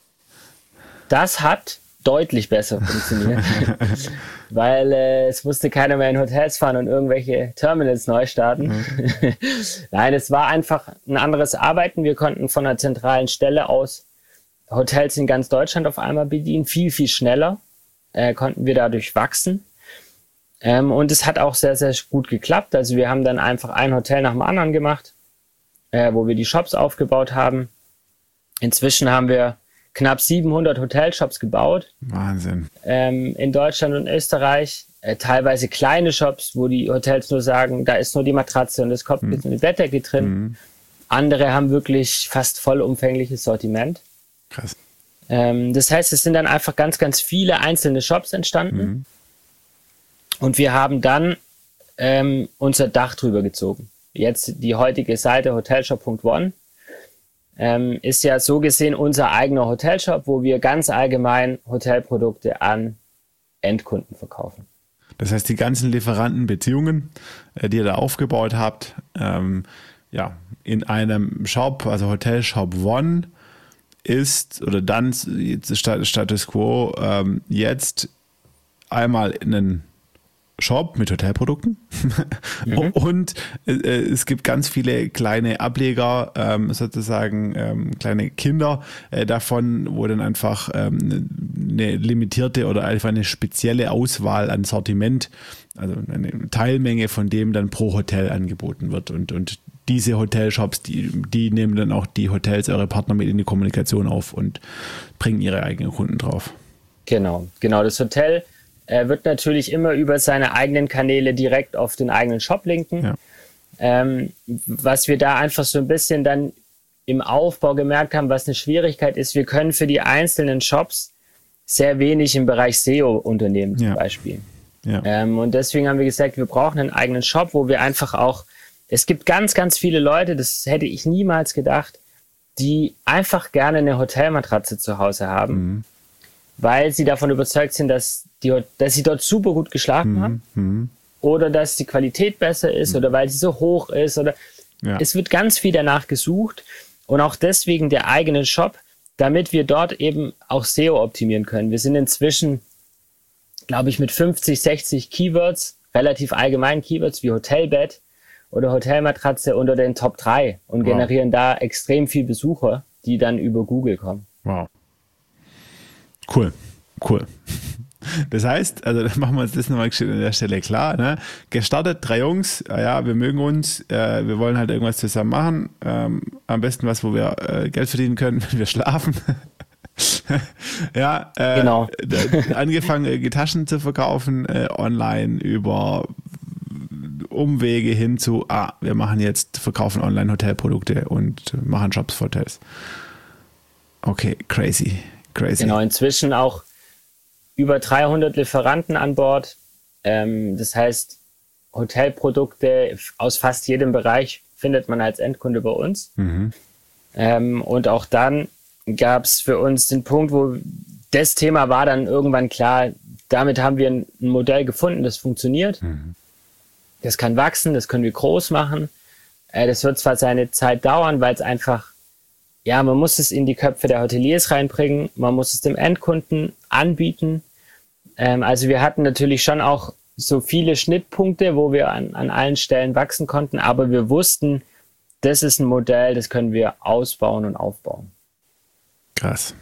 Das hat deutlich besser funktioniert, weil es musste keiner mehr in Hotels fahren und irgendwelche Terminals neu starten. Nein, es war einfach ein anderes Arbeiten. Wir konnten von einer zentralen Stelle aus Hotels in ganz Deutschland auf einmal bedienen. Viel, viel schneller konnten wir dadurch wachsen. Und es hat auch sehr, sehr gut geklappt. Also wir haben dann einfach ein Hotel nach dem anderen gemacht, wo wir die Shops aufgebaut haben. Inzwischen haben wir knapp 700 Hotelshops gebaut. Wahnsinn. In Deutschland und Österreich. Teilweise kleine Shops, wo die Hotels nur sagen, da ist nur die Matratze und das Kopfkissen und die Bettdecke drin. Andere haben wirklich fast vollumfängliches Sortiment. Krass. Das heißt, es sind dann einfach ganz, ganz viele einzelne Shops entstanden. Und wir haben dann unser Dach drüber gezogen. Jetzt die heutige Seite hotelshop.one ist ja so gesehen unser eigener Hotelshop, wo wir ganz allgemein Hotelprodukte an Endkunden verkaufen. Das heißt, die ganzen Lieferantenbeziehungen, die ihr da aufgebaut habt, in einem Shop, also Hotelshop One, ist oder dann Status Quo jetzt einmal in einen Shop mit Hotelprodukten und es gibt ganz viele kleine Ableger, sozusagen kleine Kinder davon, wo dann einfach eine limitierte oder einfach eine spezielle Auswahl an Sortiment, also eine Teilmenge von dem dann pro Hotel angeboten wird und diese Hotelshops, die nehmen dann auch die Hotels, eure Partner mit in die Kommunikation auf und bringen ihre eigenen Kunden drauf. Genau, das Hotel wird natürlich immer über seine eigenen Kanäle direkt auf den eigenen Shop linken. Ja. Was wir da einfach so ein bisschen dann im Aufbau gemerkt haben, was eine Schwierigkeit ist, wir können für die einzelnen Shops sehr wenig im Bereich SEO unternehmen zum Beispiel. Ja. Und deswegen haben wir gesagt, wir brauchen einen eigenen Shop, wo wir einfach auch, es gibt ganz, ganz viele Leute, das hätte ich niemals gedacht, die einfach gerne eine Hotelmatratze zu Hause haben, weil sie davon überzeugt sind, dass sie dort super gut geschlafen haben oder dass die Qualität besser ist oder weil sie so hoch ist oder es wird ganz viel danach gesucht und auch deswegen der eigene Shop, damit wir dort eben auch SEO optimieren können. Wir sind inzwischen, glaube ich, mit 50, 60 Keywords, relativ allgemeinen Keywords wie Hotelbett oder Hotelmatratze unter den Top 3 und generieren da extrem viel Besucher, die dann über Google kommen. Wow. Cool. Das heißt, also dann machen wir uns das nochmal an der Stelle klar. Ne? Gestartet, 3 Jungs, wir mögen uns, wir wollen halt irgendwas zusammen machen. Am besten was, wo wir Geld verdienen können, wenn wir schlafen. Genau. Angefangen, Taschen zu verkaufen, online über Umwege hin zu, wir verkaufen online Hotelprodukte und machen Jobs für Hotels. Okay, crazy. Genau, inzwischen auch über 300 Lieferanten an Bord. Das heißt, Hotelprodukte aus fast jedem Bereich findet man als Endkunde bei uns. Und auch dann gab es für uns den Punkt, wo das Thema war dann irgendwann klar, damit haben wir ein Modell gefunden, das funktioniert. Das kann wachsen, das können wir groß machen. Das wird zwar seine Zeit dauern, weil es einfach, man muss es in die Köpfe der Hoteliers reinbringen, man muss es dem Endkunden anbieten. Also wir hatten natürlich schon auch so viele Schnittpunkte, wo wir an allen Stellen wachsen konnten, aber wir wussten, das ist ein Modell, das können wir ausbauen und aufbauen. Krass.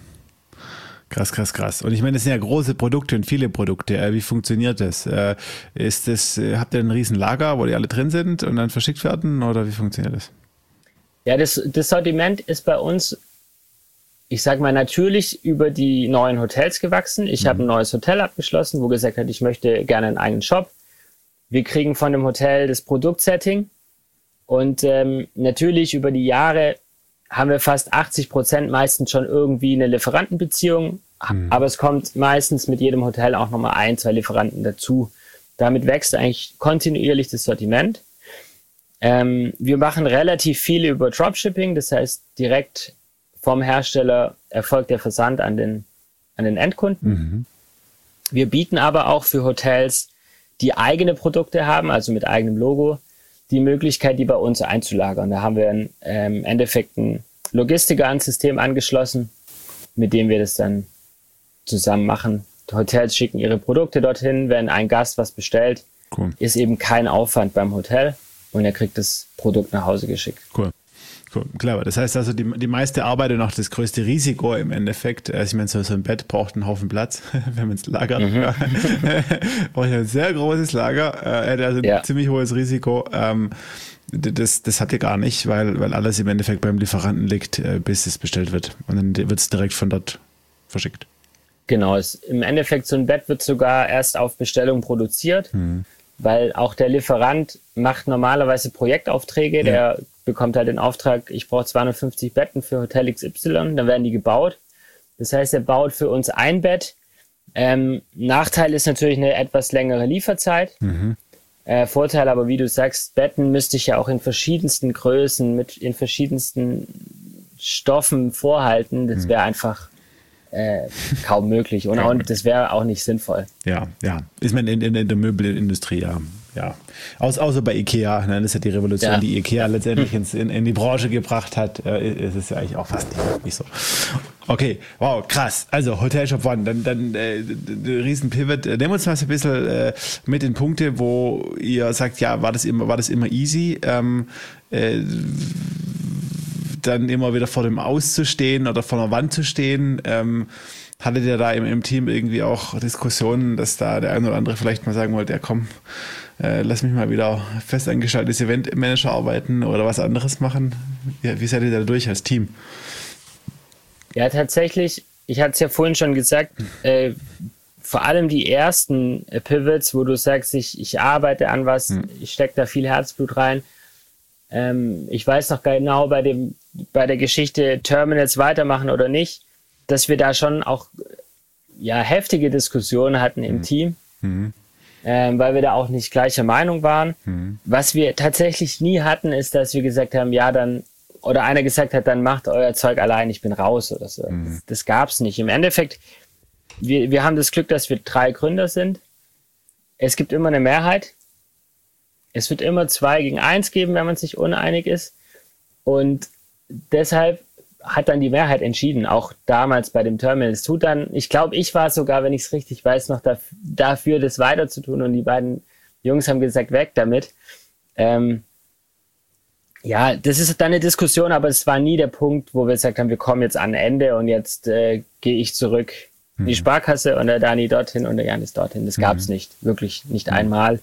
Und ich meine, das sind ja große Produkte und viele Produkte. Wie funktioniert das? Habt ihr ein riesen Lager, wo die alle drin sind und dann verschickt werden, oder wie funktioniert das? Ja, das Sortiment ist bei uns, ich sag mal, natürlich über die neuen Hotels gewachsen. Ich habe ein neues Hotel abgeschlossen, wo gesagt hat, ich möchte gerne einen eigenen Shop. Wir kriegen von dem Hotel das Produktsetting und natürlich über die Jahre haben wir fast 80% meistens schon irgendwie eine Lieferantenbeziehung, aber es kommt meistens mit jedem Hotel auch nochmal 1-2 Lieferanten dazu. Damit wächst eigentlich kontinuierlich das Sortiment. Wir machen relativ viel über Dropshipping, das heißt direkt vom Hersteller erfolgt der Versand an den Endkunden. Wir bieten aber auch für Hotels, die eigene Produkte haben, also mit eigenem Logo, die Möglichkeit, die bei uns einzulagern. Da haben wir im Endeffekt ein Logistiker ans System angeschlossen, mit dem wir das dann zusammen machen. Die Hotels schicken ihre Produkte dorthin, wenn ein Gast was bestellt, ist eben kein Aufwand beim Hotel und er kriegt das Produkt nach Hause geschickt. Cool, clever. Das heißt also, die meiste Arbeit und auch das größte Risiko im Endeffekt, ich meine, so ein Bett braucht einen Haufen Platz, wenn man es lagert. Braucht ein sehr großes Lager, also ein ziemlich hohes Risiko. Das habt ihr gar nicht, weil alles im Endeffekt beim Lieferanten liegt, bis es bestellt wird. Und dann wird es direkt von dort verschickt. Genau, im Endeffekt so ein Bett wird sogar erst auf Bestellung produziert, weil auch der Lieferant macht normalerweise Projektaufträge, der bekommt halt den Auftrag, ich brauche 250 Betten für Hotel XY, dann werden die gebaut. Das heißt, er baut für uns ein Bett. Nachteil ist natürlich eine etwas längere Lieferzeit. Vorteil aber, wie du sagst, Betten müsste ich ja auch in verschiedensten Größen, in verschiedensten Stoffen vorhalten. Das wäre einfach kaum möglich und das wäre auch nicht sinnvoll. Ja. Ist man in der Möbelindustrie, ja. Außer bei Ikea, ne? Das ist ja die Revolution, die Ikea letztendlich in die Branche gebracht hat, ist es ja eigentlich auch fast nicht so. Okay, wow, krass. Also Hotelshop One, dann riesen Pivot. Nehmen wir uns mal so ein bisschen mit in Punkte, wo ihr sagt, war das immer easy, dann immer wieder vor dem Aus zu stehen oder vor einer Wand zu stehen. Hattet ihr da im Team irgendwie auch Diskussionen, dass da der eine oder andere vielleicht mal sagen wollte, lass mich mal wieder festangestelltes Eventmanager arbeiten oder was anderes machen? Wie seid ihr da durch als Team? Ja, tatsächlich, ich hatte es ja vorhin schon gesagt, vor allem die ersten Pivots, wo du sagst, ich arbeite an was, ich stecke da viel Herzblut rein. Ich weiß noch genau bei der Geschichte Terminals weitermachen oder nicht, dass wir da schon auch heftige Diskussionen hatten im Team, weil wir da auch nicht gleicher Meinung waren. Was wir tatsächlich nie hatten, ist, dass wir gesagt haben, oder einer gesagt hat, dann macht euer Zeug allein, ich bin raus oder so. Das gab's nicht. Im Endeffekt, wir haben das Glück, dass wir 3 Gründer sind. Es gibt immer eine Mehrheit. Es wird immer 2 gegen 1 geben, wenn man sich uneinig ist. Und deshalb hat dann die Mehrheit entschieden, auch damals bei dem Terminal. Es tut dann, ich glaube, ich war sogar, wenn ich es richtig weiß, noch dafür, das weiterzutun. Und die beiden Jungs haben gesagt, weg damit. Das ist dann eine Diskussion, aber es war nie der Punkt, wo wir gesagt haben, wir kommen jetzt an Ende und jetzt gehe ich zurück in die Sparkasse und der Dani dorthin und der Janis dorthin. Das gab es nicht, wirklich nicht einmal.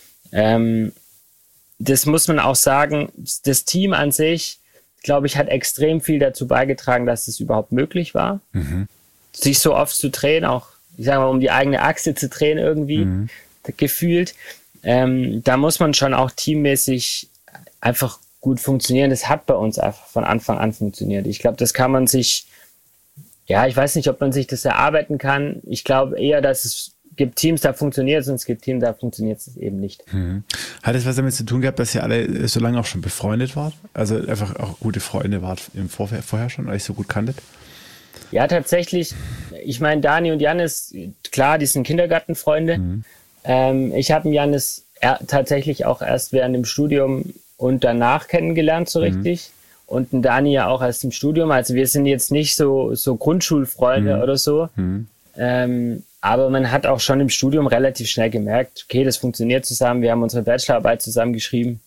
Das muss man auch sagen, das Team an sich, glaube ich, hat extrem viel dazu beigetragen, dass es überhaupt möglich war, sich so oft zu drehen, auch, ich sage mal, um die eigene Achse zu drehen irgendwie, gefühlt. Da muss man schon auch teammäßig einfach gut funktionieren. Das hat bei uns einfach von Anfang an funktioniert. Ich glaube, das kann man sich, ja, ich weiß nicht, ob man sich das erarbeiten kann. Ich glaube eher, dass es gibt Teams, da funktioniert es, und es gibt Teams, da funktioniert es eben nicht. Hat es was damit zu tun gehabt, dass ihr alle so lange auch schon befreundet wart? Also einfach auch gute Freunde wart vorher schon, euch so gut kanntet? Ja, tatsächlich. Ich meine, Dani und Jannis, klar, die sind Kindergartenfreunde. Ich habe Jannis tatsächlich auch erst während dem Studium und danach kennengelernt, so richtig. Und den Dani ja auch erst im Studium. Also wir sind jetzt nicht so Grundschulfreunde oder so. Aber man hat auch schon im Studium relativ schnell gemerkt, okay, das funktioniert zusammen. Wir haben unsere Bachelorarbeit zusammen geschrieben.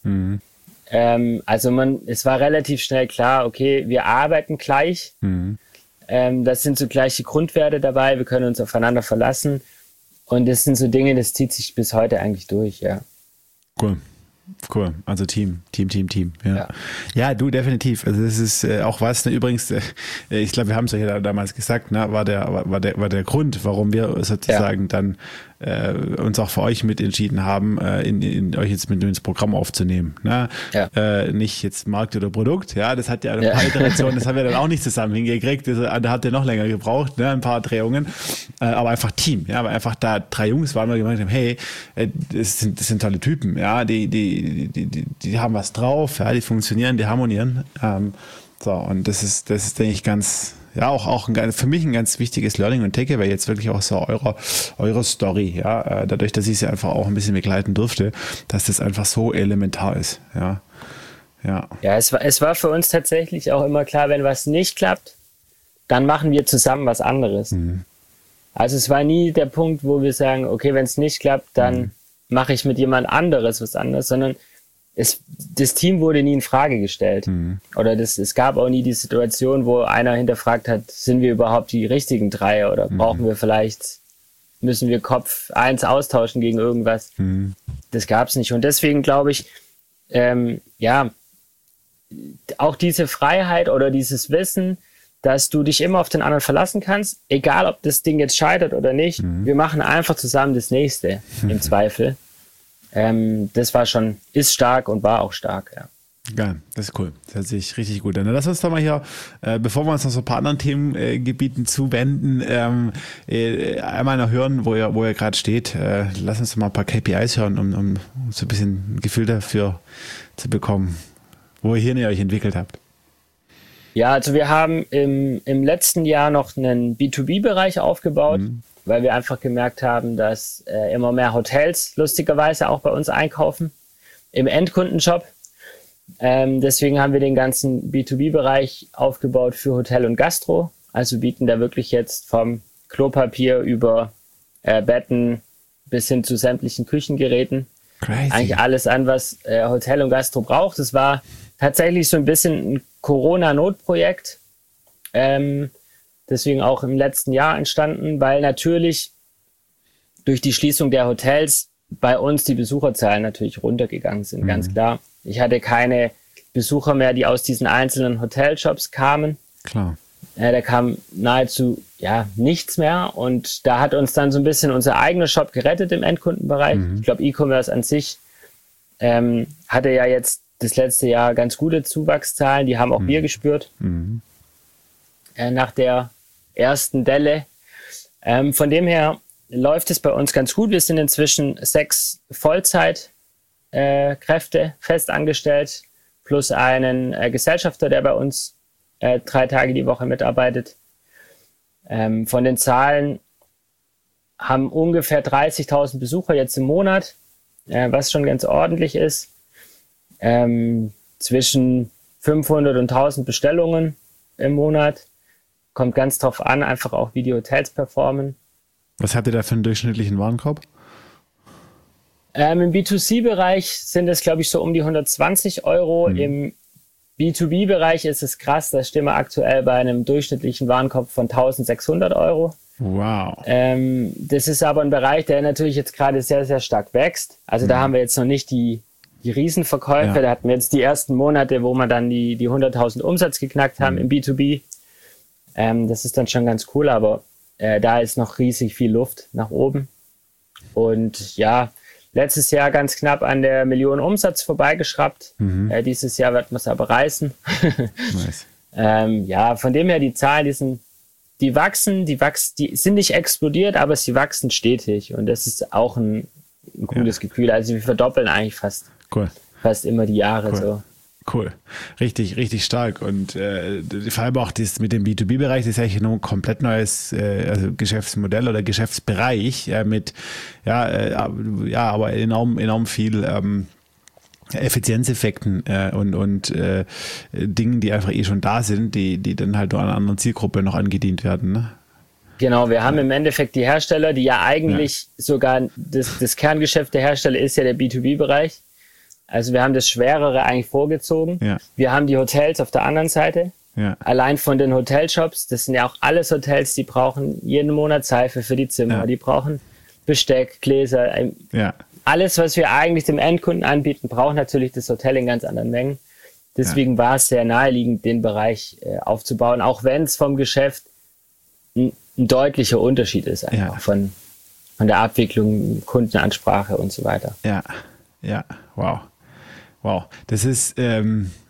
Es war relativ schnell klar, okay, wir arbeiten gleich. Das sind so gleiche Grundwerte dabei. Wir können uns aufeinander verlassen. Und das sind so Dinge, das zieht sich bis heute eigentlich durch, ja. Cool, also Team. Ja, du, definitiv. Also das ist auch was, ne, übrigens, ich glaube, wir haben es euch ja damals gesagt, ne, war der Grund, warum wir sozusagen dann uns auch für euch mit entschieden haben, in euch jetzt mit ins Programm aufzunehmen. Ne? Nicht jetzt Markt oder Produkt, ja, das hat ja ein paar Iterationen, das haben wir dann auch nicht zusammen hingekriegt, da hat ihr noch länger gebraucht, ne, ein paar Drehungen, aber einfach Team, ja, weil einfach da 3 Jungs waren, wir gemerkt haben, hey, das sind tolle Typen, ja, die haben was drauf, ja, die funktionieren, die harmonieren, so, und das ist, denke ich, ganz, ja, auch für mich ein ganz wichtiges Learning und Takeaway jetzt wirklich auch so eure Story, ja, dadurch, dass ich sie einfach auch ein bisschen begleiten durfte, dass das einfach so elementar ist, ja. Ja, es war für uns tatsächlich auch immer klar, wenn was nicht klappt, dann machen wir zusammen was anderes. Also es war nie der Punkt, wo wir sagen, okay, wenn es nicht klappt, dann mache ich mit jemand anderes was anderes, sondern das Team wurde nie in Frage gestellt. Oder es gab auch nie die Situation, wo einer hinterfragt hat, sind wir überhaupt die richtigen 3 oder müssen wir Kopf 1 austauschen gegen irgendwas. Das gab es nicht. Und deswegen glaube ich, auch diese Freiheit oder dieses Wissen, dass du dich immer auf den anderen verlassen kannst, egal ob das Ding jetzt scheitert oder nicht, wir machen einfach zusammen das Nächste, im Zweifel. Das ist stark und war auch stark, ja. Geil, das ist cool. Das hört sich richtig gut an. Dann lass uns doch mal hier, bevor wir uns noch so ein paar anderen Themengebieten zuwenden, einmal noch hören, wo ihr gerade steht. Lass uns doch mal ein paar KPIs hören, um so ein bisschen ein Gefühl dafür zu bekommen, wo ihr euch entwickelt habt. Ja, also wir haben im letzten Jahr noch einen B2B-Bereich aufgebaut, weil wir einfach gemerkt haben, dass immer mehr Hotels lustigerweise auch bei uns einkaufen im Endkundenshop. Deswegen haben wir den ganzen B2B-Bereich aufgebaut für Hotel und Gastro. Also bieten da wirklich jetzt vom Klopapier über Betten bis hin zu sämtlichen Küchengeräten eigentlich alles an, was Hotel und Gastro braucht. Das war tatsächlich so ein bisschen ein Corona-Notprojekt. Deswegen auch im letzten Jahr entstanden, weil natürlich durch die Schließung der Hotels bei uns die Besucherzahlen natürlich runtergegangen sind, ganz klar. Ich hatte keine Besucher mehr, die aus diesen einzelnen Hotelshops kamen. Klar. Da kam nahezu nichts mehr, und da hat uns dann so ein bisschen unser eigener Shop gerettet im Endkundenbereich. Ich glaube, E-Commerce an sich hatte ja jetzt das letzte Jahr ganz gute Zuwachszahlen, die haben auch wir gespürt nach der ersten Delle. Von dem her läuft es bei uns ganz gut. Wir sind inzwischen 6 Vollzeitkräfte fest angestellt, plus einen Gesellschafter, der bei uns 3 Tage die Woche mitarbeitet. Von den Zahlen haben ungefähr 30.000 Besucher jetzt im Monat, was schon ganz ordentlich ist. Zwischen 500 und 1000 Bestellungen im Monat. Kommt ganz drauf an, einfach auch, wie die Hotels performen. Was habt ihr da für einen durchschnittlichen Warenkorb? Im B2C-Bereich sind es, glaube ich, so um die 120 Euro. Im B2B-Bereich ist es krass, da stehen wir aktuell bei einem durchschnittlichen Warenkorb von 1.600 Euro. Wow. Das ist aber ein Bereich, der natürlich jetzt gerade sehr, sehr stark wächst. Also da haben wir jetzt noch nicht die Riesenverkäufe. Da hatten wir jetzt die ersten Monate, wo wir dann die 100.000 Umsatz geknackt haben im B2B. Das ist dann schon ganz cool, aber da ist noch riesig viel Luft nach oben. Und ja, letztes Jahr ganz knapp an der Million Umsatz vorbeigeschraubt. Dieses Jahr wird man es aber reißen. Nice. Ja, von dem her, die Zahlen, die wachsen, die sind nicht explodiert, aber sie wachsen stetig. Und das ist auch ein cooles Gefühl. Also wir verdoppeln eigentlich fast immer die Jahre so. Cool. Richtig, richtig stark. Und vor allem auch das mit dem B2B-Bereich, das ist eigentlich noch ein komplett neues Geschäftsmodell oder Geschäftsbereich mit aber enorm viel Effizienzeffekten und Dingen, die einfach schon da sind, die dann halt nur einer anderen Zielgruppe noch angedient werden. Ne? Genau, wir haben im Endeffekt die Hersteller, die ja eigentlich sogar das Kerngeschäft der Hersteller ist ja der B2B-Bereich. Also wir haben das Schwerere eigentlich vorgezogen. Ja. Wir haben die Hotels auf der anderen Seite. Ja. Allein von den Hotelshops, das sind ja auch alles Hotels, die brauchen jeden Monat Seife für die Zimmer, die brauchen Besteck, Gläser. Alles, was wir eigentlich dem Endkunden anbieten, braucht natürlich das Hotel in ganz anderen Mengen. Deswegen war es sehr naheliegend, den Bereich aufzubauen, auch wenn es vom Geschäft ein deutlicher Unterschied ist, einfach von der Abwicklung, Kundenansprache und so weiter. Ja, wow. Das ist, das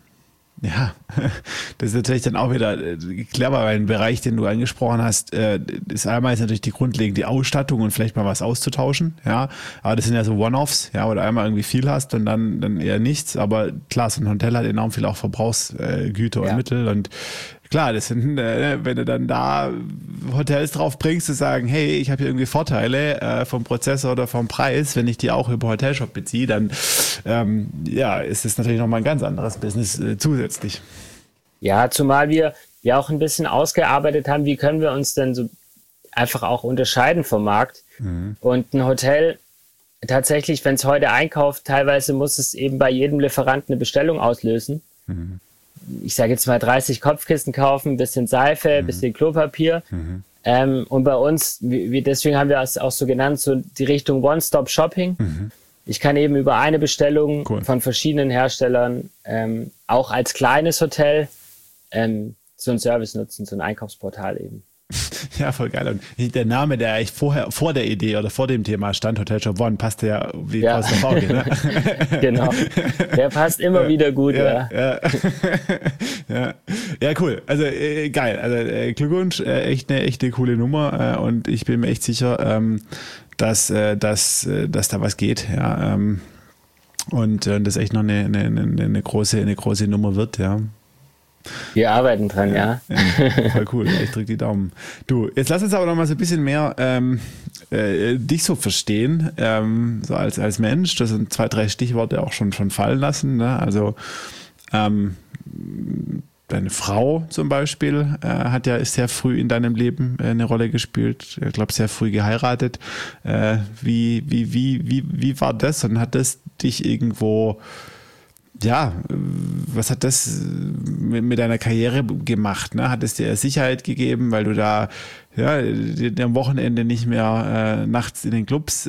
ist natürlich dann auch wieder clever, weil ein Bereich, den du angesprochen hast, ist einmal ist natürlich die grundlegende Ausstattung und vielleicht mal was auszutauschen, ja. Aber das sind ja so One-Offs, ja, wo du einmal irgendwie viel hast und dann eher nichts. Aber klar, so ein Hotel hat enorm viel auch Verbrauchsgüter und Mittel und klar, das sind, wenn du dann da Hotels drauf bringst, zu sagen, hey, ich habe hier irgendwie Vorteile vom Prozessor oder vom Preis, wenn ich die auch über Hotelshop beziehe, dann ist es natürlich nochmal ein ganz anderes Business zusätzlich. Ja, zumal wir ja auch ein bisschen ausgearbeitet haben, wie können wir uns denn so einfach auch unterscheiden vom Markt. Und ein Hotel, tatsächlich, wenn es heute einkauft, teilweise muss es eben bei jedem Lieferanten eine Bestellung auslösen. Ich sage jetzt mal 30 Kopfkissen kaufen, ein bisschen Seife, ein bisschen Klopapier. Und bei uns, deswegen haben wir es auch so genannt, so die Richtung One-Stop-Shopping. Ich kann eben über eine Bestellung von verschiedenen Herstellern auch als kleines Hotel so einen Service nutzen, so ein Einkaufsportal eben. Ja, voll geil. Und der Name, der eigentlich vor der Idee oder vor dem Thema stand, Hotelshop One, passte ja wie aus der Faust, ne? Genau. Der passt immer wieder gut, ja. Ja, cool. Also geil. Also Glückwunsch, echt eine coole Nummer und ich bin mir echt sicher, dass da was geht, ja. Und das echt noch eine große Nummer wird, ja. Wir arbeiten dran, ja. Voll cool, ich drücke die Daumen. Du, jetzt lass uns aber noch mal so ein bisschen mehr dich so verstehen, so als Mensch. Das sind 2, 3 Stichworte auch schon fallen lassen. Ne? Also deine Frau zum Beispiel ist sehr früh in deinem Leben eine Rolle gespielt. Ich glaube, sehr früh geheiratet. Wie war das? Und hat das dich irgendwo... Ja, was hat das mit deiner Karriere gemacht? Ne? Hat es dir Sicherheit gegeben, weil du da am Wochenende nicht mehr nachts in den Clubs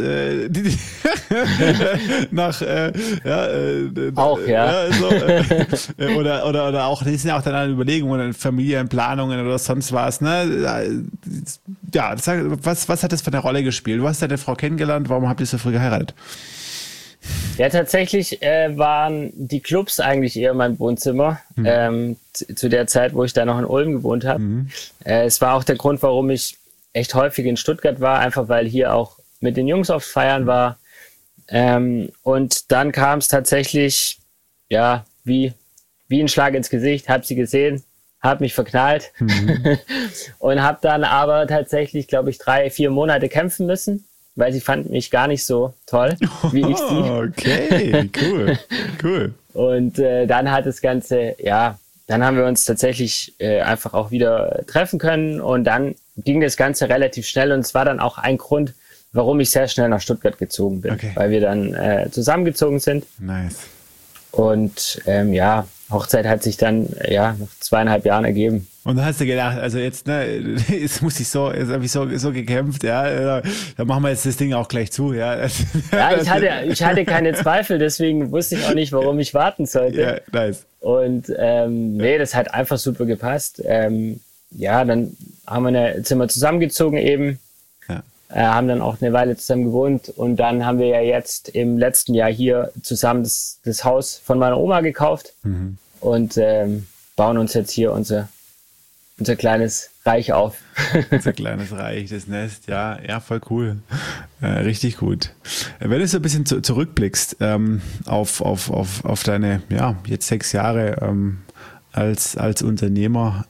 oder auch, das sind ja auch dann Überlegungen, Familienplanungen oder sonst was. Ne? Ja, was hat das für eine Rolle gespielt? Du hast deine Frau kennengelernt, warum habt ihr so früh geheiratet? Ja, tatsächlich waren die Clubs eigentlich eher mein Wohnzimmer, zu der Zeit, wo ich da noch in Ulm gewohnt habe. Es war auch der Grund, warum ich echt häufig in Stuttgart war, einfach weil hier auch mit den Jungs oft feiern war. Und dann kam es tatsächlich, ja, wie ein Schlag ins Gesicht, habe sie gesehen, habe mich verknallt und habe dann aber tatsächlich, glaube ich, 3, 4 Monate kämpfen müssen, weil sie fand mich gar nicht so toll, wie ich sie. Okay, cool. Und dann hat das Ganze, dann haben wir uns tatsächlich einfach auch wieder treffen können und dann ging das Ganze relativ schnell und es war dann auch ein Grund, warum ich sehr schnell nach Stuttgart gezogen bin, weil wir dann zusammengezogen sind. Nice. Und Hochzeit hat sich dann nach 2,5 Jahren ergeben. Und dann hast du gedacht, also jetzt habe ich so gekämpft, ja, da machen wir jetzt das Ding auch gleich zu, ja. Ja, ich hatte keine Zweifel, deswegen wusste ich auch nicht, warum ich warten sollte. Ja, nice. Und das hat einfach super gepasst. Dann sind wir zusammengezogen eben. Ja. haben dann auch eine Weile zusammen gewohnt und dann haben wir ja jetzt im letzten Jahr hier zusammen das Haus von meiner Oma gekauft und bauen uns jetzt hier unser kleines Reich auf. Unser kleines Reich, das Nest, ja, voll cool. Richtig gut. Wenn du so ein bisschen zurückblickst auf deine, ja, jetzt 6 Jahre als Unternehmer,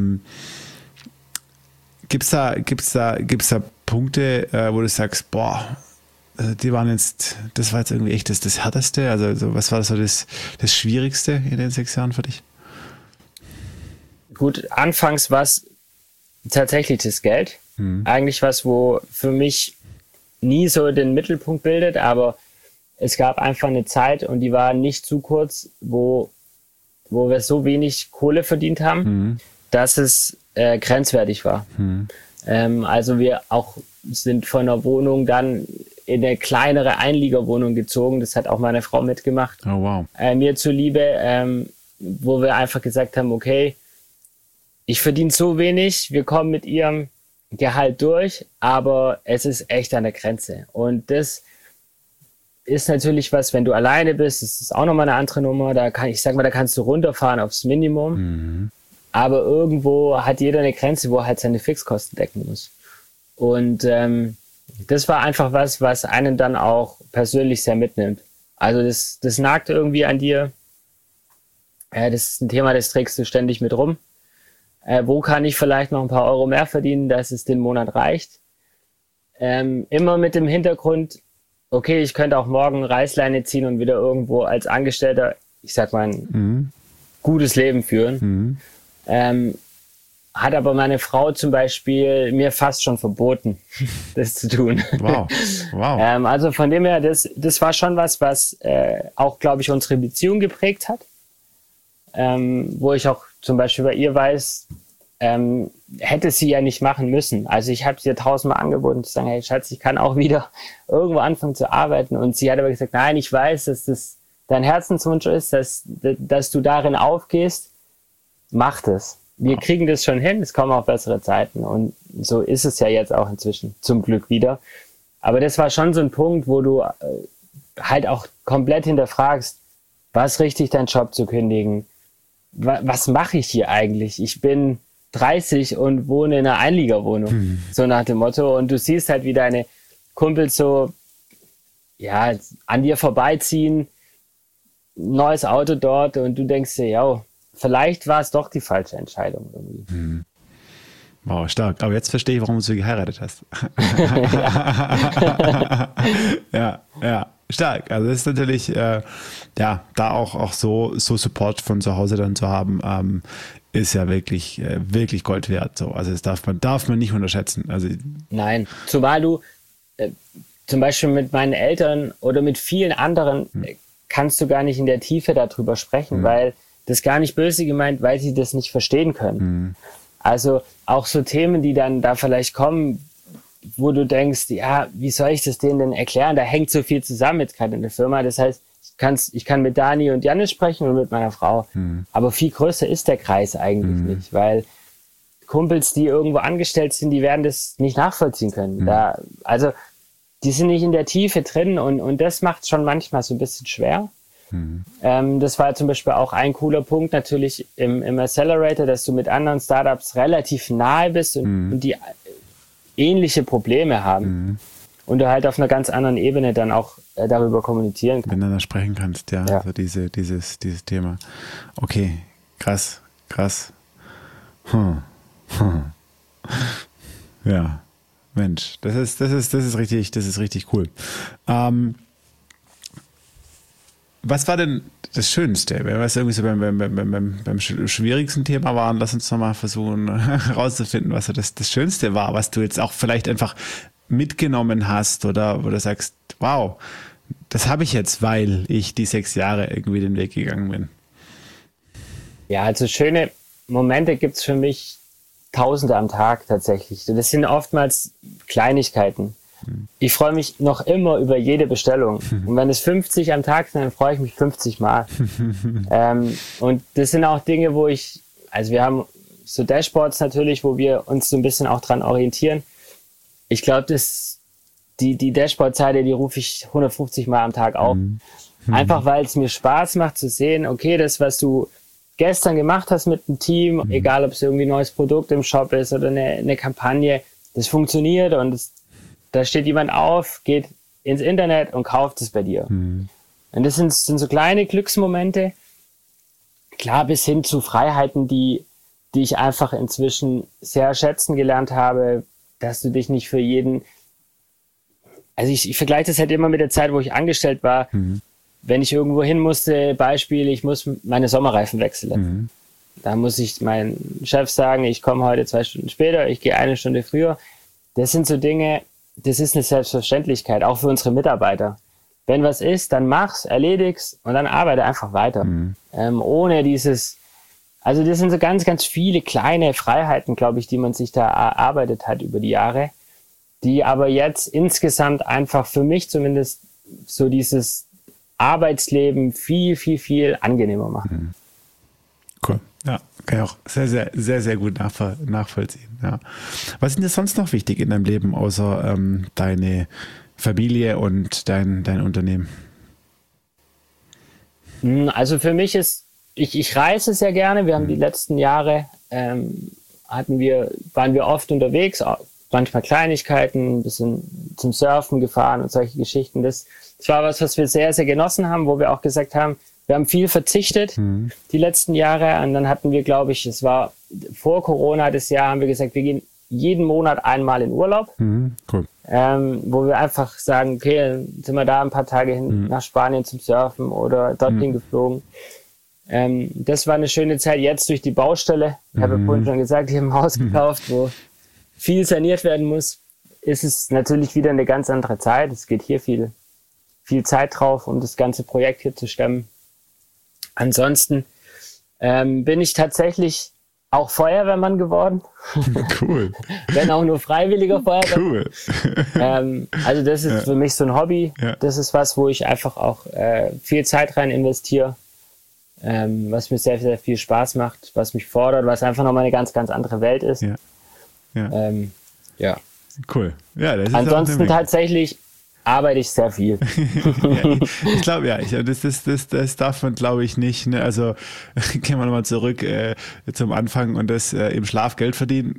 gibt's da Punkte, wo du sagst, boah, das war jetzt irgendwie echt das Härteste? Also was war so das Schwierigste in den 6 Jahren für dich? Gut, anfangs war es tatsächlich das Geld. Eigentlich was, wo für mich nie so den Mittelpunkt bildet, aber es gab einfach eine Zeit und die war nicht zu kurz, wo wir so wenig Kohle verdient haben, dass es grenzwertig war. Also wir auch sind von einer Wohnung dann in eine kleinere Einliegerwohnung gezogen. Das hat auch meine Frau mitgemacht. Oh, wow. Mir zuliebe, wo wir einfach gesagt haben, okay, ich verdiene so wenig, wir kommen mit ihrem Gehalt durch, aber es ist echt an der Grenze. Und das ist natürlich was, wenn du alleine bist, das ist auch nochmal eine andere Nummer. Da kannst du runterfahren aufs Minimum. Aber irgendwo hat jeder eine Grenze, wo er halt seine Fixkosten decken muss. Und das war einfach was einen dann auch persönlich sehr mitnimmt. Also das nagt irgendwie an dir. Das ist ein Thema, das trägst du ständig mit rum. Wo kann ich vielleicht noch ein paar Euro mehr verdienen, dass es den Monat reicht? Immer mit dem Hintergrund, okay, ich könnte auch morgen Reißleine ziehen und wieder irgendwo als Angestellter, ich sag mal, ein gutes Leben führen. Hat aber meine Frau zum Beispiel mir fast schon verboten, das zu tun. Wow. Also von dem her, das war schon was auch, glaube ich, unsere Beziehung geprägt hat. Wo ich auch zum Beispiel bei ihr weiß, hätte sie ja nicht machen müssen. Also ich habe sie ja 1000-mal angeboten, zu sagen, hey Schatz, ich kann auch wieder irgendwo anfangen zu arbeiten. Und sie hat aber gesagt, nein, ich weiß, dass das dein Herzenswunsch ist, dass du darin aufgehst, mach das. Wir kriegen das schon hin, es kommen auch bessere Zeiten. Und so ist es ja jetzt auch inzwischen, zum Glück wieder. Aber das war schon so ein Punkt, wo du halt auch komplett hinterfragst, war es richtig, deinen Job zu kündigen? Was mache ich hier eigentlich? Ich bin 30 und wohne in einer Einliegerwohnung, so nach dem Motto. Und du siehst halt, wie deine Kumpels so, ja, an dir vorbeiziehen, neues Auto dort und du denkst dir, ja, vielleicht war es doch die falsche Entscheidung irgendwie. Wow, stark. Aber jetzt verstehe ich, warum du geheiratet hast. Ja. Stark. Also das ist natürlich, da auch so Support von zu Hause dann zu haben, ist ja wirklich Gold wert. So. Also das darf man nicht unterschätzen. Also nein, zumal du zum Beispiel mit meinen Eltern oder mit vielen anderen kannst du gar nicht in der Tiefe darüber sprechen, weil das gar nicht böse gemeint, weil sie das nicht verstehen können. Also auch so Themen, die dann da vielleicht kommen, wo du denkst, ja, wie soll ich das denen denn erklären? Da hängt so viel zusammen jetzt gerade in der Firma. Das heißt, ich kann mit Dani und Janis sprechen und mit meiner Frau. Aber viel größer ist der Kreis eigentlich nicht, weil Kumpels, die irgendwo angestellt sind, die werden das nicht nachvollziehen können. Also die sind nicht in der Tiefe drin und das macht es schon manchmal so ein bisschen schwer. Das war zum Beispiel auch ein cooler Punkt natürlich im Accelerator, dass du mit anderen Startups relativ nahe bist und die ähnliche Probleme haben und du halt auf einer ganz anderen Ebene dann auch darüber kommunizieren kannst. Miteinander sprechen kannst, ja. Also dieses Thema. Okay, krass. Ja, Mensch, das ist richtig cool. Was war denn das Schönste? Wenn wir es irgendwie so beim schwierigsten Thema waren, lass uns nochmal versuchen herauszufinden, was so das Schönste war, was du jetzt auch vielleicht einfach mitgenommen hast oder wo du sagst, wow, das habe ich jetzt, weil ich die 6 Jahre irgendwie den Weg gegangen bin. Ja, also schöne Momente gibt's für mich Tausende am Tag tatsächlich. Das sind oftmals Kleinigkeiten. Ich freue mich noch immer über jede Bestellung. Und wenn es 50 am Tag sind, dann freue ich mich 50 Mal. Und das sind auch Dinge, also wir haben so Dashboards natürlich, wo wir uns so ein bisschen auch dran orientieren. Ich glaube, das die Dashboard-Seite, die rufe ich 150 Mal am Tag auf. Einfach weil es mir Spaß macht zu sehen, okay, das, was du gestern gemacht hast mit dem Team, egal ob es irgendwie ein neues Produkt im Shop ist oder eine Kampagne, das funktioniert und da steht jemand auf, geht ins Internet und kauft es bei dir. Und das sind so kleine Glücksmomente, klar bis hin zu Freiheiten, die ich einfach inzwischen sehr schätzen gelernt habe, dass du dich nicht für jeden, also ich vergleiche das halt immer mit der Zeit, wo ich angestellt war, wenn ich irgendwo hin musste, Beispiel, ich muss meine Sommerreifen wechseln. Da muss ich meinem Chef sagen, ich komme heute 2 Stunden später, ich gehe 1 Stunde früher. Das sind so Dinge, das ist eine Selbstverständlichkeit, auch für unsere Mitarbeiter. Wenn was ist, dann mach's, erledig's und dann arbeite einfach weiter. Ohne dieses, also das sind so ganz, ganz viele kleine Freiheiten, glaube ich, die man sich da erarbeitet hat über die Jahre, die aber jetzt insgesamt einfach für mich zumindest so dieses Arbeitsleben viel, viel, viel angenehmer machen. Cool. Ja, kann ich auch sehr, sehr, sehr, sehr gut nachvollziehen. Ja. Was ist denn sonst noch wichtig in deinem Leben, außer deine Familie und dein Unternehmen? Also für mich ist, ich reise sehr gerne. Wir haben die letzten Jahre, waren wir oft unterwegs, manchmal Kleinigkeiten, ein bisschen zum Surfen gefahren und solche Geschichten. Das war was wir sehr, sehr genossen haben, wo wir auch gesagt haben, wir haben viel verzichtet die letzten Jahre. Und dann hatten wir, glaube ich, es war vor Corona das Jahr, haben wir gesagt, wir gehen jeden Monat einmal in Urlaub. Cool. Wo wir einfach sagen, okay, dann sind wir da ein paar Tage hin nach Spanien zum Surfen oder dorthin geflogen. Das war eine schöne Zeit. Jetzt durch die Baustelle, ich habe ja vorhin schon gesagt, ich habe ein Haus gekauft, wo viel saniert werden muss, ist es natürlich wieder eine ganz andere Zeit. Es geht hier viel Zeit drauf, um das ganze Projekt hier zu stemmen. Ansonsten bin ich tatsächlich auch Feuerwehrmann geworden. Cool. Wenn auch nur freiwilliger Feuerwehrmann. Cool. Also das ist für mich so ein Hobby. Ja. Das ist was, wo ich einfach auch viel Zeit rein investiere, was mir sehr, sehr viel Spaß macht, was mich fordert, was einfach nochmal eine ganz, ganz andere Welt ist. Ja. Ja. Cool. Ja, das ist ansonsten tatsächlich arbeite ich sehr viel. Ich glaube, das darf man, glaube ich, nicht. Ne? Also gehen wir nochmal zurück zum Anfang und das im Schlaf Geld verdienen.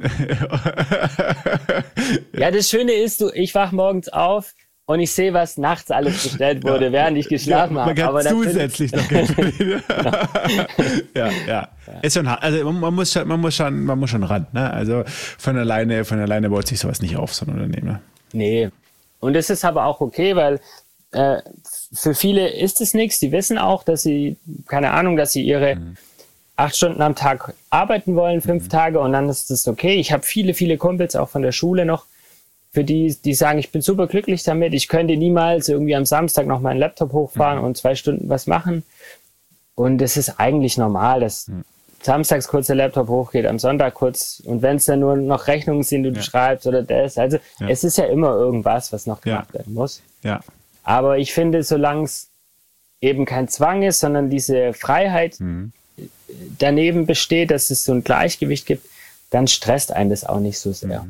Ja, das Schöne ist, ich wach morgens auf und ich sehe, was nachts alles bestellt wurde, während ich geschlafen habe. Man kann aber zusätzlich noch Geld verdienen. Ja. Ist schon hart. Also man muss schon ran. Ne? Also von alleine baut sich sowas nicht auf, so ein Unternehmen. Ne? Nee. Und das ist aber auch okay, weil für viele ist es nichts. Die wissen auch, dass sie, dass sie ihre 8 Stunden am Tag arbeiten wollen, 5 Tage, und dann ist das okay. Ich habe viele, viele Kumpels auch von der Schule noch, für die sagen, ich bin super glücklich damit. Ich könnte niemals irgendwie am Samstag noch meinen Laptop hochfahren und 2 Stunden was machen. Und es ist eigentlich normal, dass samstags kurz der Laptop hochgeht, am Sonntag kurz, und wenn es dann nur noch Rechnungen sind, die du schreibst oder das. Also es ist ja immer irgendwas, was noch gemacht werden muss. Ja. Aber ich finde, solange es eben kein Zwang ist, sondern diese Freiheit daneben besteht, dass es so ein Gleichgewicht gibt, dann stresst einen das auch nicht so sehr.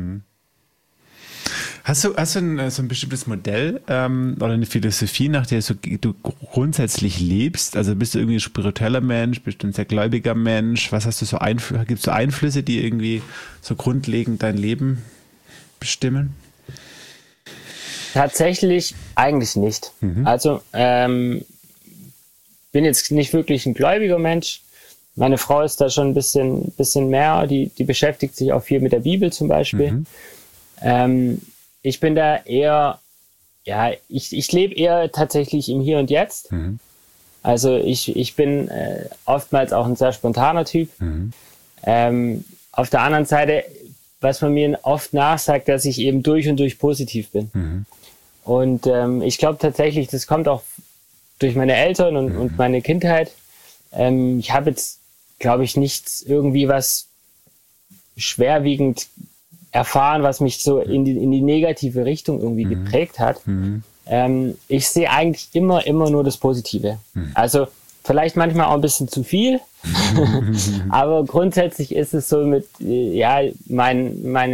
Hast du so ein bestimmtes Modell oder eine Philosophie, nach der du grundsätzlich lebst? Also bist du irgendwie ein spiritueller Mensch, bist du ein sehr gläubiger Mensch? Was hast du so gibt es so Einflüsse, die irgendwie so grundlegend dein Leben bestimmen? Tatsächlich eigentlich nicht. Also bin jetzt nicht wirklich ein gläubiger Mensch. Meine Frau ist da schon ein bisschen mehr, die beschäftigt sich auch viel mit der Bibel zum Beispiel. Ich bin da eher, ich lebe eher tatsächlich im Hier und Jetzt. Also ich bin oftmals auch ein sehr spontaner Typ. Auf der anderen Seite, was man mir oft nachsagt, dass ich eben durch und durch positiv bin. Und ich glaube tatsächlich, das kommt auch durch meine Eltern und meine Kindheit. Ich habe jetzt, glaube ich, nichts irgendwie was schwerwiegend erfahren, was mich so in die negative Richtung irgendwie geprägt hat. Ich sehe eigentlich immer nur das Positive. Also vielleicht manchmal auch ein bisschen zu viel, aber grundsätzlich ist es so mit, meine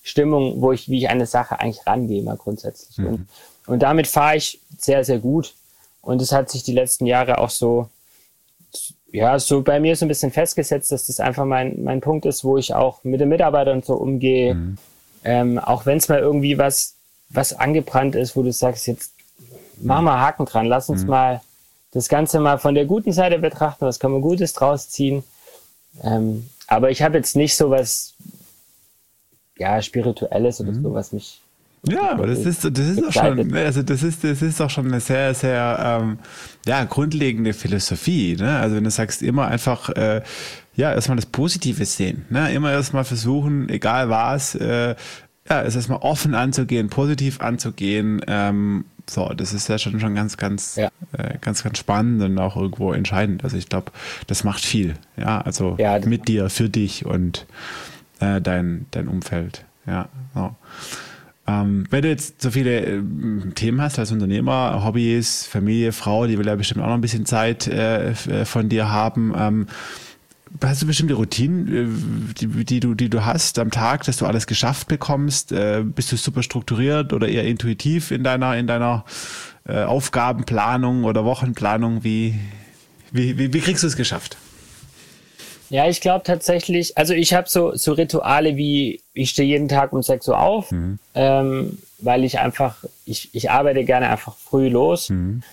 Stimmung, wie ich an eine Sache eigentlich rangehe, mal grundsätzlich. Und damit fahre ich sehr, sehr gut. Und es hat sich die letzten Jahre auch so bei mir so ein bisschen festgesetzt, dass das einfach mein Punkt ist, wo ich auch mit den Mitarbeitern so umgehe. Auch wenn es mal irgendwie was angebrannt ist, wo du sagst, jetzt mach mal Haken dran, lass uns mal das Ganze mal von der guten Seite betrachten, was kann man Gutes draus ziehen. Aber ich habe jetzt nicht so was Spirituelles oder so, was mich... Ja, aber das ist doch schon, also das ist doch schon eine sehr, sehr grundlegende Philosophie. Ne? Also wenn du sagst, immer einfach erstmal das Positive sehen. Ne? Immer erstmal versuchen, egal was, es erstmal offen anzugehen, positiv anzugehen. Das ist ja schon ganz, ganz spannend und auch irgendwo entscheidend. Also ich glaube, das macht viel. Ja, also mit dir, für dich und dein Umfeld. Ja, so. Wenn du jetzt so viele Themen hast als Unternehmer, Hobbys, Familie, Frau, die will ja bestimmt auch noch ein bisschen Zeit von dir haben. Hast du bestimmte Routinen, die du hast am Tag, dass du alles geschafft bekommst? Bist du super strukturiert oder eher intuitiv in deiner Aufgabenplanung oder Wochenplanung? Wie kriegst du es geschafft? Ja, ich glaube tatsächlich, also ich habe so Rituale wie, ich stehe jeden Tag um 6 Uhr auf, weil ich einfach, ich arbeite gerne einfach früh los.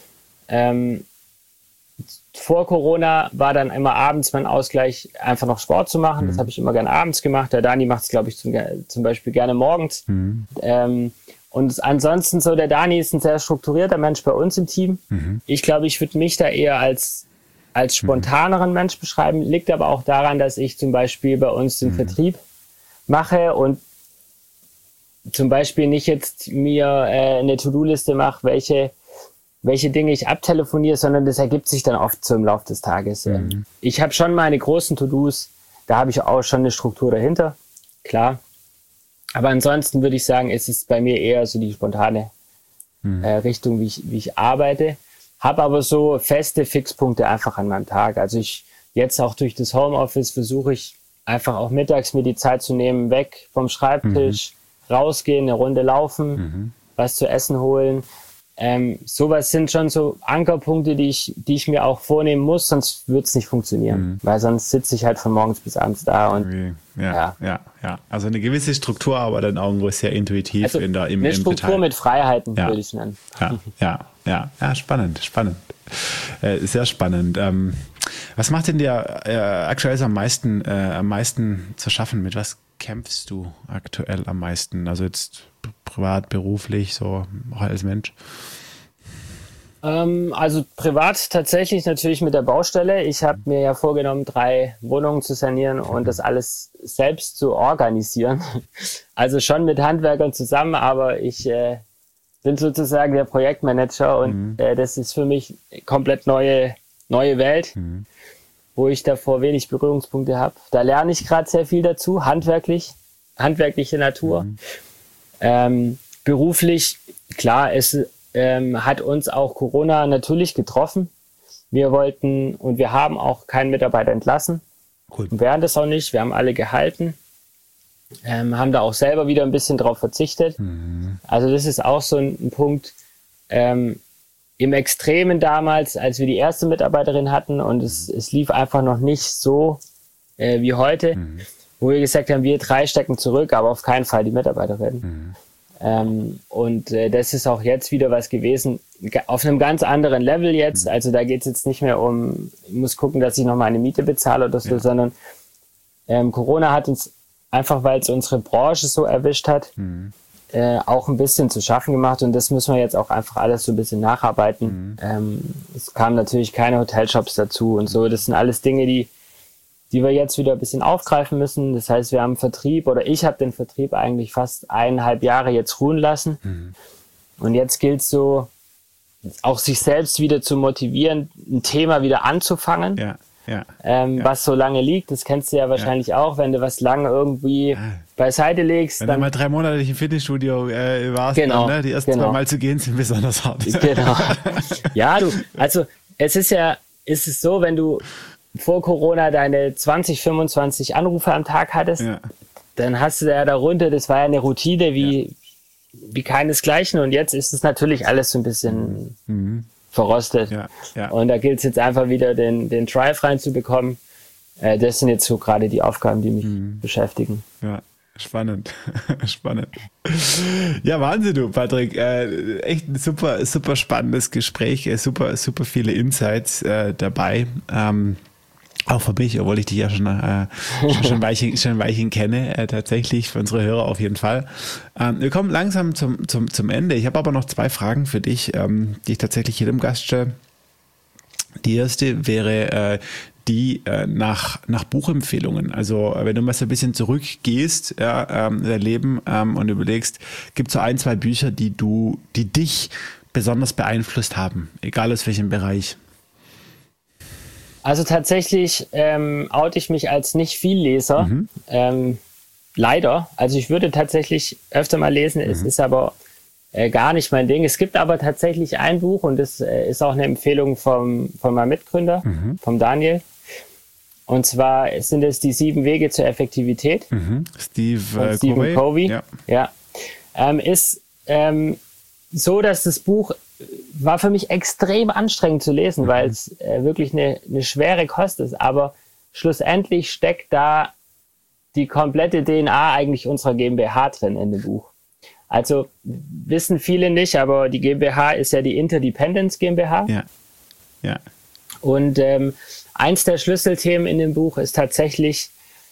Vor Corona war dann immer abends mein Ausgleich, einfach noch Sport zu machen. Das habe ich immer gerne abends gemacht. Der Dani macht es, glaube ich, zum Beispiel gerne morgens. Und ansonsten so, der Dani ist ein sehr strukturierter Mensch bei uns im Team. Ich glaube, ich würde mich da eher als spontaneren Mensch beschreiben, liegt aber auch daran, dass ich zum Beispiel bei uns den Vertrieb mache und zum Beispiel nicht jetzt mir eine To-Do-Liste mache, welche Dinge ich abtelefoniere, sondern das ergibt sich dann oft so im Laufe des Tages. Ich habe schon meine großen To-Dos, da habe ich auch schon eine Struktur dahinter, klar. Aber ansonsten würde ich sagen, es ist bei mir eher so die spontane Richtung, wie ich arbeite. Habe aber so feste Fixpunkte einfach an meinem Tag. Also jetzt auch durch das Homeoffice versuche ich einfach auch mittags mir die Zeit zu nehmen, weg vom Schreibtisch, rausgehen, eine Runde laufen, was zu essen holen. Sowas sind schon so Ankerpunkte, die ich mir auch vornehmen muss, sonst wird es nicht funktionieren. Weil sonst sitze ich halt von morgens bis abends da und ja. Also eine gewisse Struktur, aber dann auch sehr intuitiv also im eine Struktur Detail. mit Freiheiten, würde ich es nennen. Ja, spannend. Sehr spannend. Was macht denn dir aktuell so am meisten zu schaffen? Mit was kämpfst du aktuell am meisten? Also jetzt privat, beruflich, so auch als Mensch? Also privat tatsächlich natürlich mit der Baustelle. Ich habe mir ja vorgenommen, 3 Wohnungen zu sanieren und das alles selbst zu organisieren. Also schon mit Handwerkern zusammen, aber ich bin sozusagen der Projektmanager und das ist für mich komplett neue Welt, wo ich davor wenig Berührungspunkte habe. Da lerne ich gerade sehr viel dazu, handwerkliche Natur. Beruflich, klar, es hat uns auch Corona natürlich getroffen. Wir wollten und wir haben auch keinen Mitarbeiter entlassen. Cool. Und werden das auch nicht. Wir haben alle gehalten. Haben da auch selber wieder ein bisschen drauf verzichtet. Also das ist auch so ein Punkt. Im Extremen damals, als wir die erste Mitarbeiterin hatten und es lief einfach noch nicht so wie heute, wo wir gesagt haben, wir 3 stecken zurück, aber auf keinen Fall die Mitarbeiterin. Und das ist auch jetzt wieder was gewesen, auf einem ganz anderen Level jetzt. Also da geht es jetzt nicht mehr ich muss gucken, dass ich noch meine Miete bezahle oder so, sondern Corona hat uns einfach, weil es unsere Branche so erwischt hat, auch ein bisschen zu schaffen gemacht und das müssen wir jetzt auch einfach alles so ein bisschen nacharbeiten. Es kamen natürlich keine Hotelshops dazu und so. Das sind alles Dinge, die wir jetzt wieder ein bisschen aufgreifen müssen. Das heißt, wir haben Vertrieb oder ich habe den Vertrieb eigentlich fast 1,5 Jahre jetzt ruhen lassen. Und jetzt gilt es so, auch sich selbst wieder zu motivieren, ein Thema wieder anzufangen. Was so lange liegt, das kennst du ja wahrscheinlich auch, wenn du was lange irgendwie beiseite legst. Wenn du mal 3 Monate im Fitnessstudio warst, genau, dann, die ersten 2 Mal zu gehen, sind besonders hart. Genau. Ja, also es ist so, wenn du vor Corona deine 20, 25 Anrufe am Tag hattest, dann hast du ja darunter, das war ja eine Routine wie keinesgleichen und jetzt ist es natürlich alles so ein bisschen verrostet. Ja, ja. Und da gilt es jetzt einfach wieder den Drive reinzubekommen. Das sind jetzt so gerade die Aufgaben, die mich beschäftigen. Ja, spannend. Spannend. Ja, Wahnsinn, du, Patrick. Echt ein super, super spannendes Gespräch. Super, super viele Insights dabei. Auch für mich, obwohl ich dich ja schon ein Weilchen kenne, tatsächlich, für unsere Hörer auf jeden Fall. Wir kommen langsam zum Ende. Ich habe aber noch 2 Fragen für dich, die ich tatsächlich jedem Gast stelle. Die erste wäre die nach Buchempfehlungen. Also wenn du mal so ein bisschen zurückgehst, dein Leben und überlegst, gibt es so 1, 2 Bücher, die dich besonders beeinflusst haben, egal aus welchem Bereich? Also tatsächlich oute ich mich als nicht viel Leser. Leider. Also ich würde tatsächlich öfter mal lesen, es ist aber gar nicht mein Ding. Es gibt aber tatsächlich ein Buch und das ist auch eine Empfehlung von meinem Mitgründer, vom Daniel. Und zwar sind es die 7 Wege zur Effektivität. Stephen Covey. Ja. Ist so, dass das Buch war für mich extrem anstrengend zu lesen, weil es wirklich eine schwere Kost ist. Aber schlussendlich steckt da die komplette DNA eigentlich unserer GmbH drin in dem Buch. Also wissen viele nicht, aber die GmbH ist ja die Interdependence GmbH. Ja. Und eins der Schlüsselthemen in dem Buch ist tatsächlich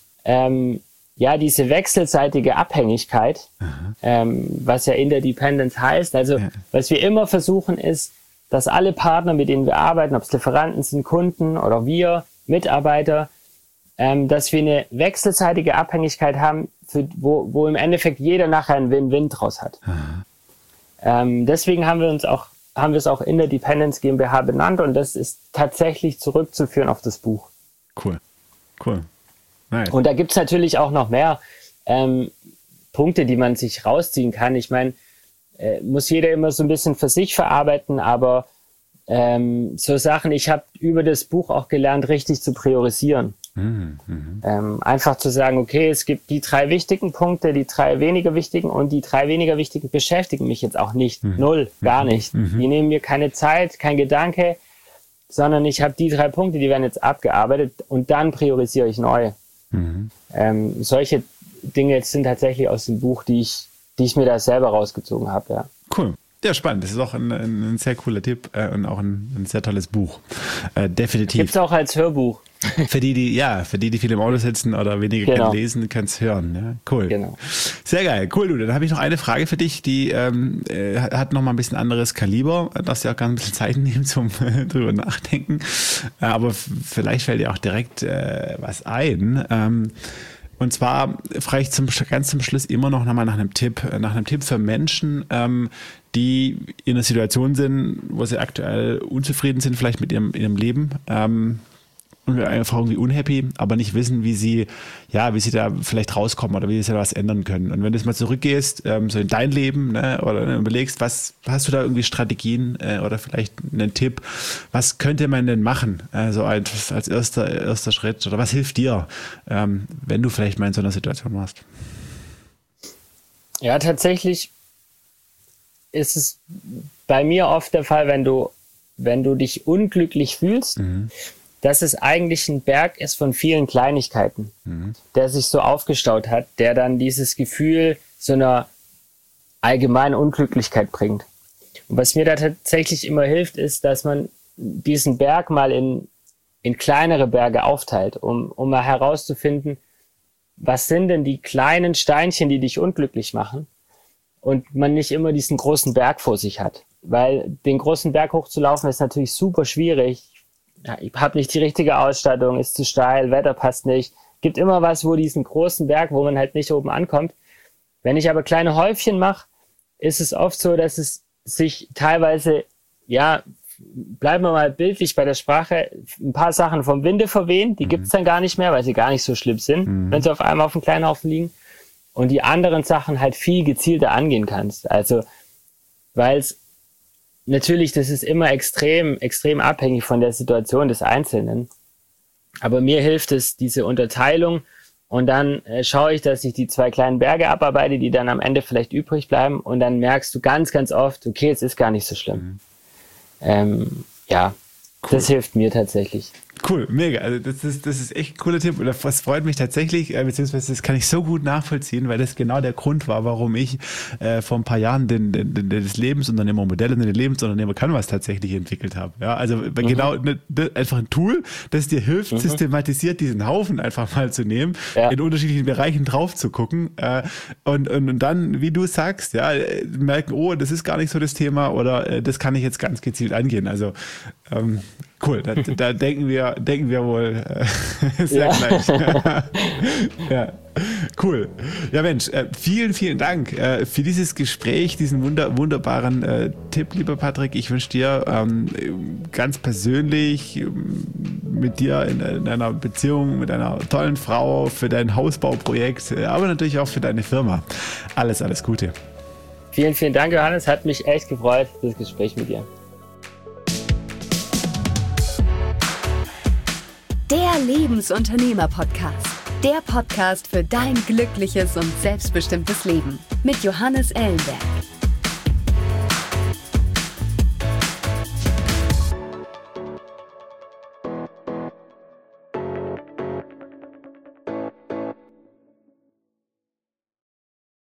diese wechselseitige Abhängigkeit, was ja Interdependence heißt. Also was wir immer versuchen ist, dass alle Partner, mit denen wir arbeiten, ob es Lieferanten sind, Kunden oder wir, Mitarbeiter, dass wir eine wechselseitige Abhängigkeit haben, wo im Endeffekt jeder nachher einen Win-Win draus hat. Deswegen haben wir es auch Interdependence GmbH benannt und das ist tatsächlich zurückzuführen auf das Buch. Cool. Nice. Und da gibt's natürlich auch noch mehr Punkte, die man sich rausziehen kann. Ich meine, muss jeder immer so ein bisschen für sich verarbeiten, aber so Sachen, ich habe über das Buch auch gelernt, richtig zu priorisieren. Einfach zu sagen, okay, es gibt die 3 wichtigen Punkte, die 3 weniger wichtigen und die 3 weniger wichtigen beschäftigen mich jetzt auch nicht. Null, gar nicht. Die nehmen mir keine Zeit, kein Gedanke, sondern ich habe die 3 Punkte, die werden jetzt abgearbeitet und dann priorisiere ich neu. Solche Dinge sind tatsächlich aus dem Buch, die ich mir da selber rausgezogen habe. Ja. Cool. Ja, spannend. Das ist auch ein sehr cooler Tipp und auch ein sehr tolles Buch. Definitiv. Gibt es auch als Hörbuch. Für die viel im Auto sitzen oder weniger gerne lesen, können es hören. Ja, cool. Genau. Sehr geil. Cool, du. Dann habe ich noch eine Frage für dich, die hat noch mal ein bisschen anderes Kaliber. Darfst dir auch ganz ein bisschen Zeit nehmen zum drüber nachdenken. Aber vielleicht fällt dir auch direkt was ein. Und zwar frage ich ganz zum Schluss immer noch mal nach einem Tipp für Menschen, die in einer Situation sind, wo sie aktuell unzufrieden sind, vielleicht mit ihrem Leben. Und einfach irgendwie unhappy, aber nicht wissen, wie sie da vielleicht rauskommen oder wie sie da was ändern können. Und wenn du jetzt mal zurückgehst, so in dein Leben, ne, oder überlegst, was hast du da irgendwie Strategien oder vielleicht einen Tipp, was könnte man denn machen, also als erster Schritt oder was hilft dir, wenn du vielleicht mal in so einer Situation warst? Ja, tatsächlich ist es bei mir oft der Fall, wenn du dich unglücklich fühlst, dass es eigentlich ein Berg ist von vielen Kleinigkeiten, der sich so aufgestaut hat, der dann dieses Gefühl so einer allgemeinen Unglücklichkeit bringt. Und was mir da tatsächlich immer hilft, ist, dass man diesen Berg mal in kleinere Berge aufteilt, um mal herauszufinden, was sind denn die kleinen Steinchen, die dich unglücklich machen und man nicht immer diesen großen Berg vor sich hat. Weil den großen Berg hochzulaufen ist natürlich super schwierig. Ja, ich habe nicht die richtige Ausstattung, ist zu steil, Wetter passt nicht. Gibt immer was, wo diesen großen Berg, wo man halt nicht oben ankommt. Wenn ich aber kleine Häufchen mache, ist es oft so, dass es sich teilweise, bleiben wir mal bildlich bei der Sprache, ein paar Sachen vom Winde verwehen, die gibt's dann gar nicht mehr, weil sie gar nicht so schlimm sind, wenn sie auf einmal auf einem kleinen Haufen liegen. Und die anderen Sachen halt viel gezielter angehen kannst. Also, weil es natürlich, das ist immer extrem abhängig von der Situation des Einzelnen. Aber mir hilft es, diese Unterteilung Und dann schaue ich, dass ich die 2 kleinen Berge abarbeite, die dann am Ende vielleicht übrig bleiben. Und dann merkst du ganz, ganz oft, okay, es ist gar nicht so schlimm. Cool. Das hilft mir tatsächlich. Cool, mega. Also das ist echt ein cooler Tipp. Und das freut mich tatsächlich, beziehungsweise das kann ich so gut nachvollziehen, weil das genau der Grund war, warum ich vor ein paar Jahren das Lebensunternehmer-Modell und den Lebensunternehmer-Canvas tatsächlich entwickelt habe. Ja, also genau einfach ein Tool, das dir hilft, systematisiert diesen Haufen einfach mal zu nehmen, in unterschiedlichen Bereichen drauf zu gucken und dann, wie du sagst, ja, merken, oh, das ist gar nicht so das Thema oder das kann ich jetzt ganz gezielt angehen. Also cool, da denken wir wohl sehr gleich. Ja, cool. Ja Mensch, vielen, vielen Dank für dieses Gespräch, diesen wunderbaren Tipp, lieber Patrick. Ich wünsche dir ganz persönlich mit dir in einer Beziehung mit einer tollen Frau für dein Hausbauprojekt, aber natürlich auch für deine Firma. Alles Gute. Vielen, vielen Dank, Johannes. Hat mich echt gefreut, das Gespräch mit dir. Der Lebensunternehmer-Podcast. Der Podcast für dein glückliches und selbstbestimmtes Leben. Mit Johannes Ellenberg.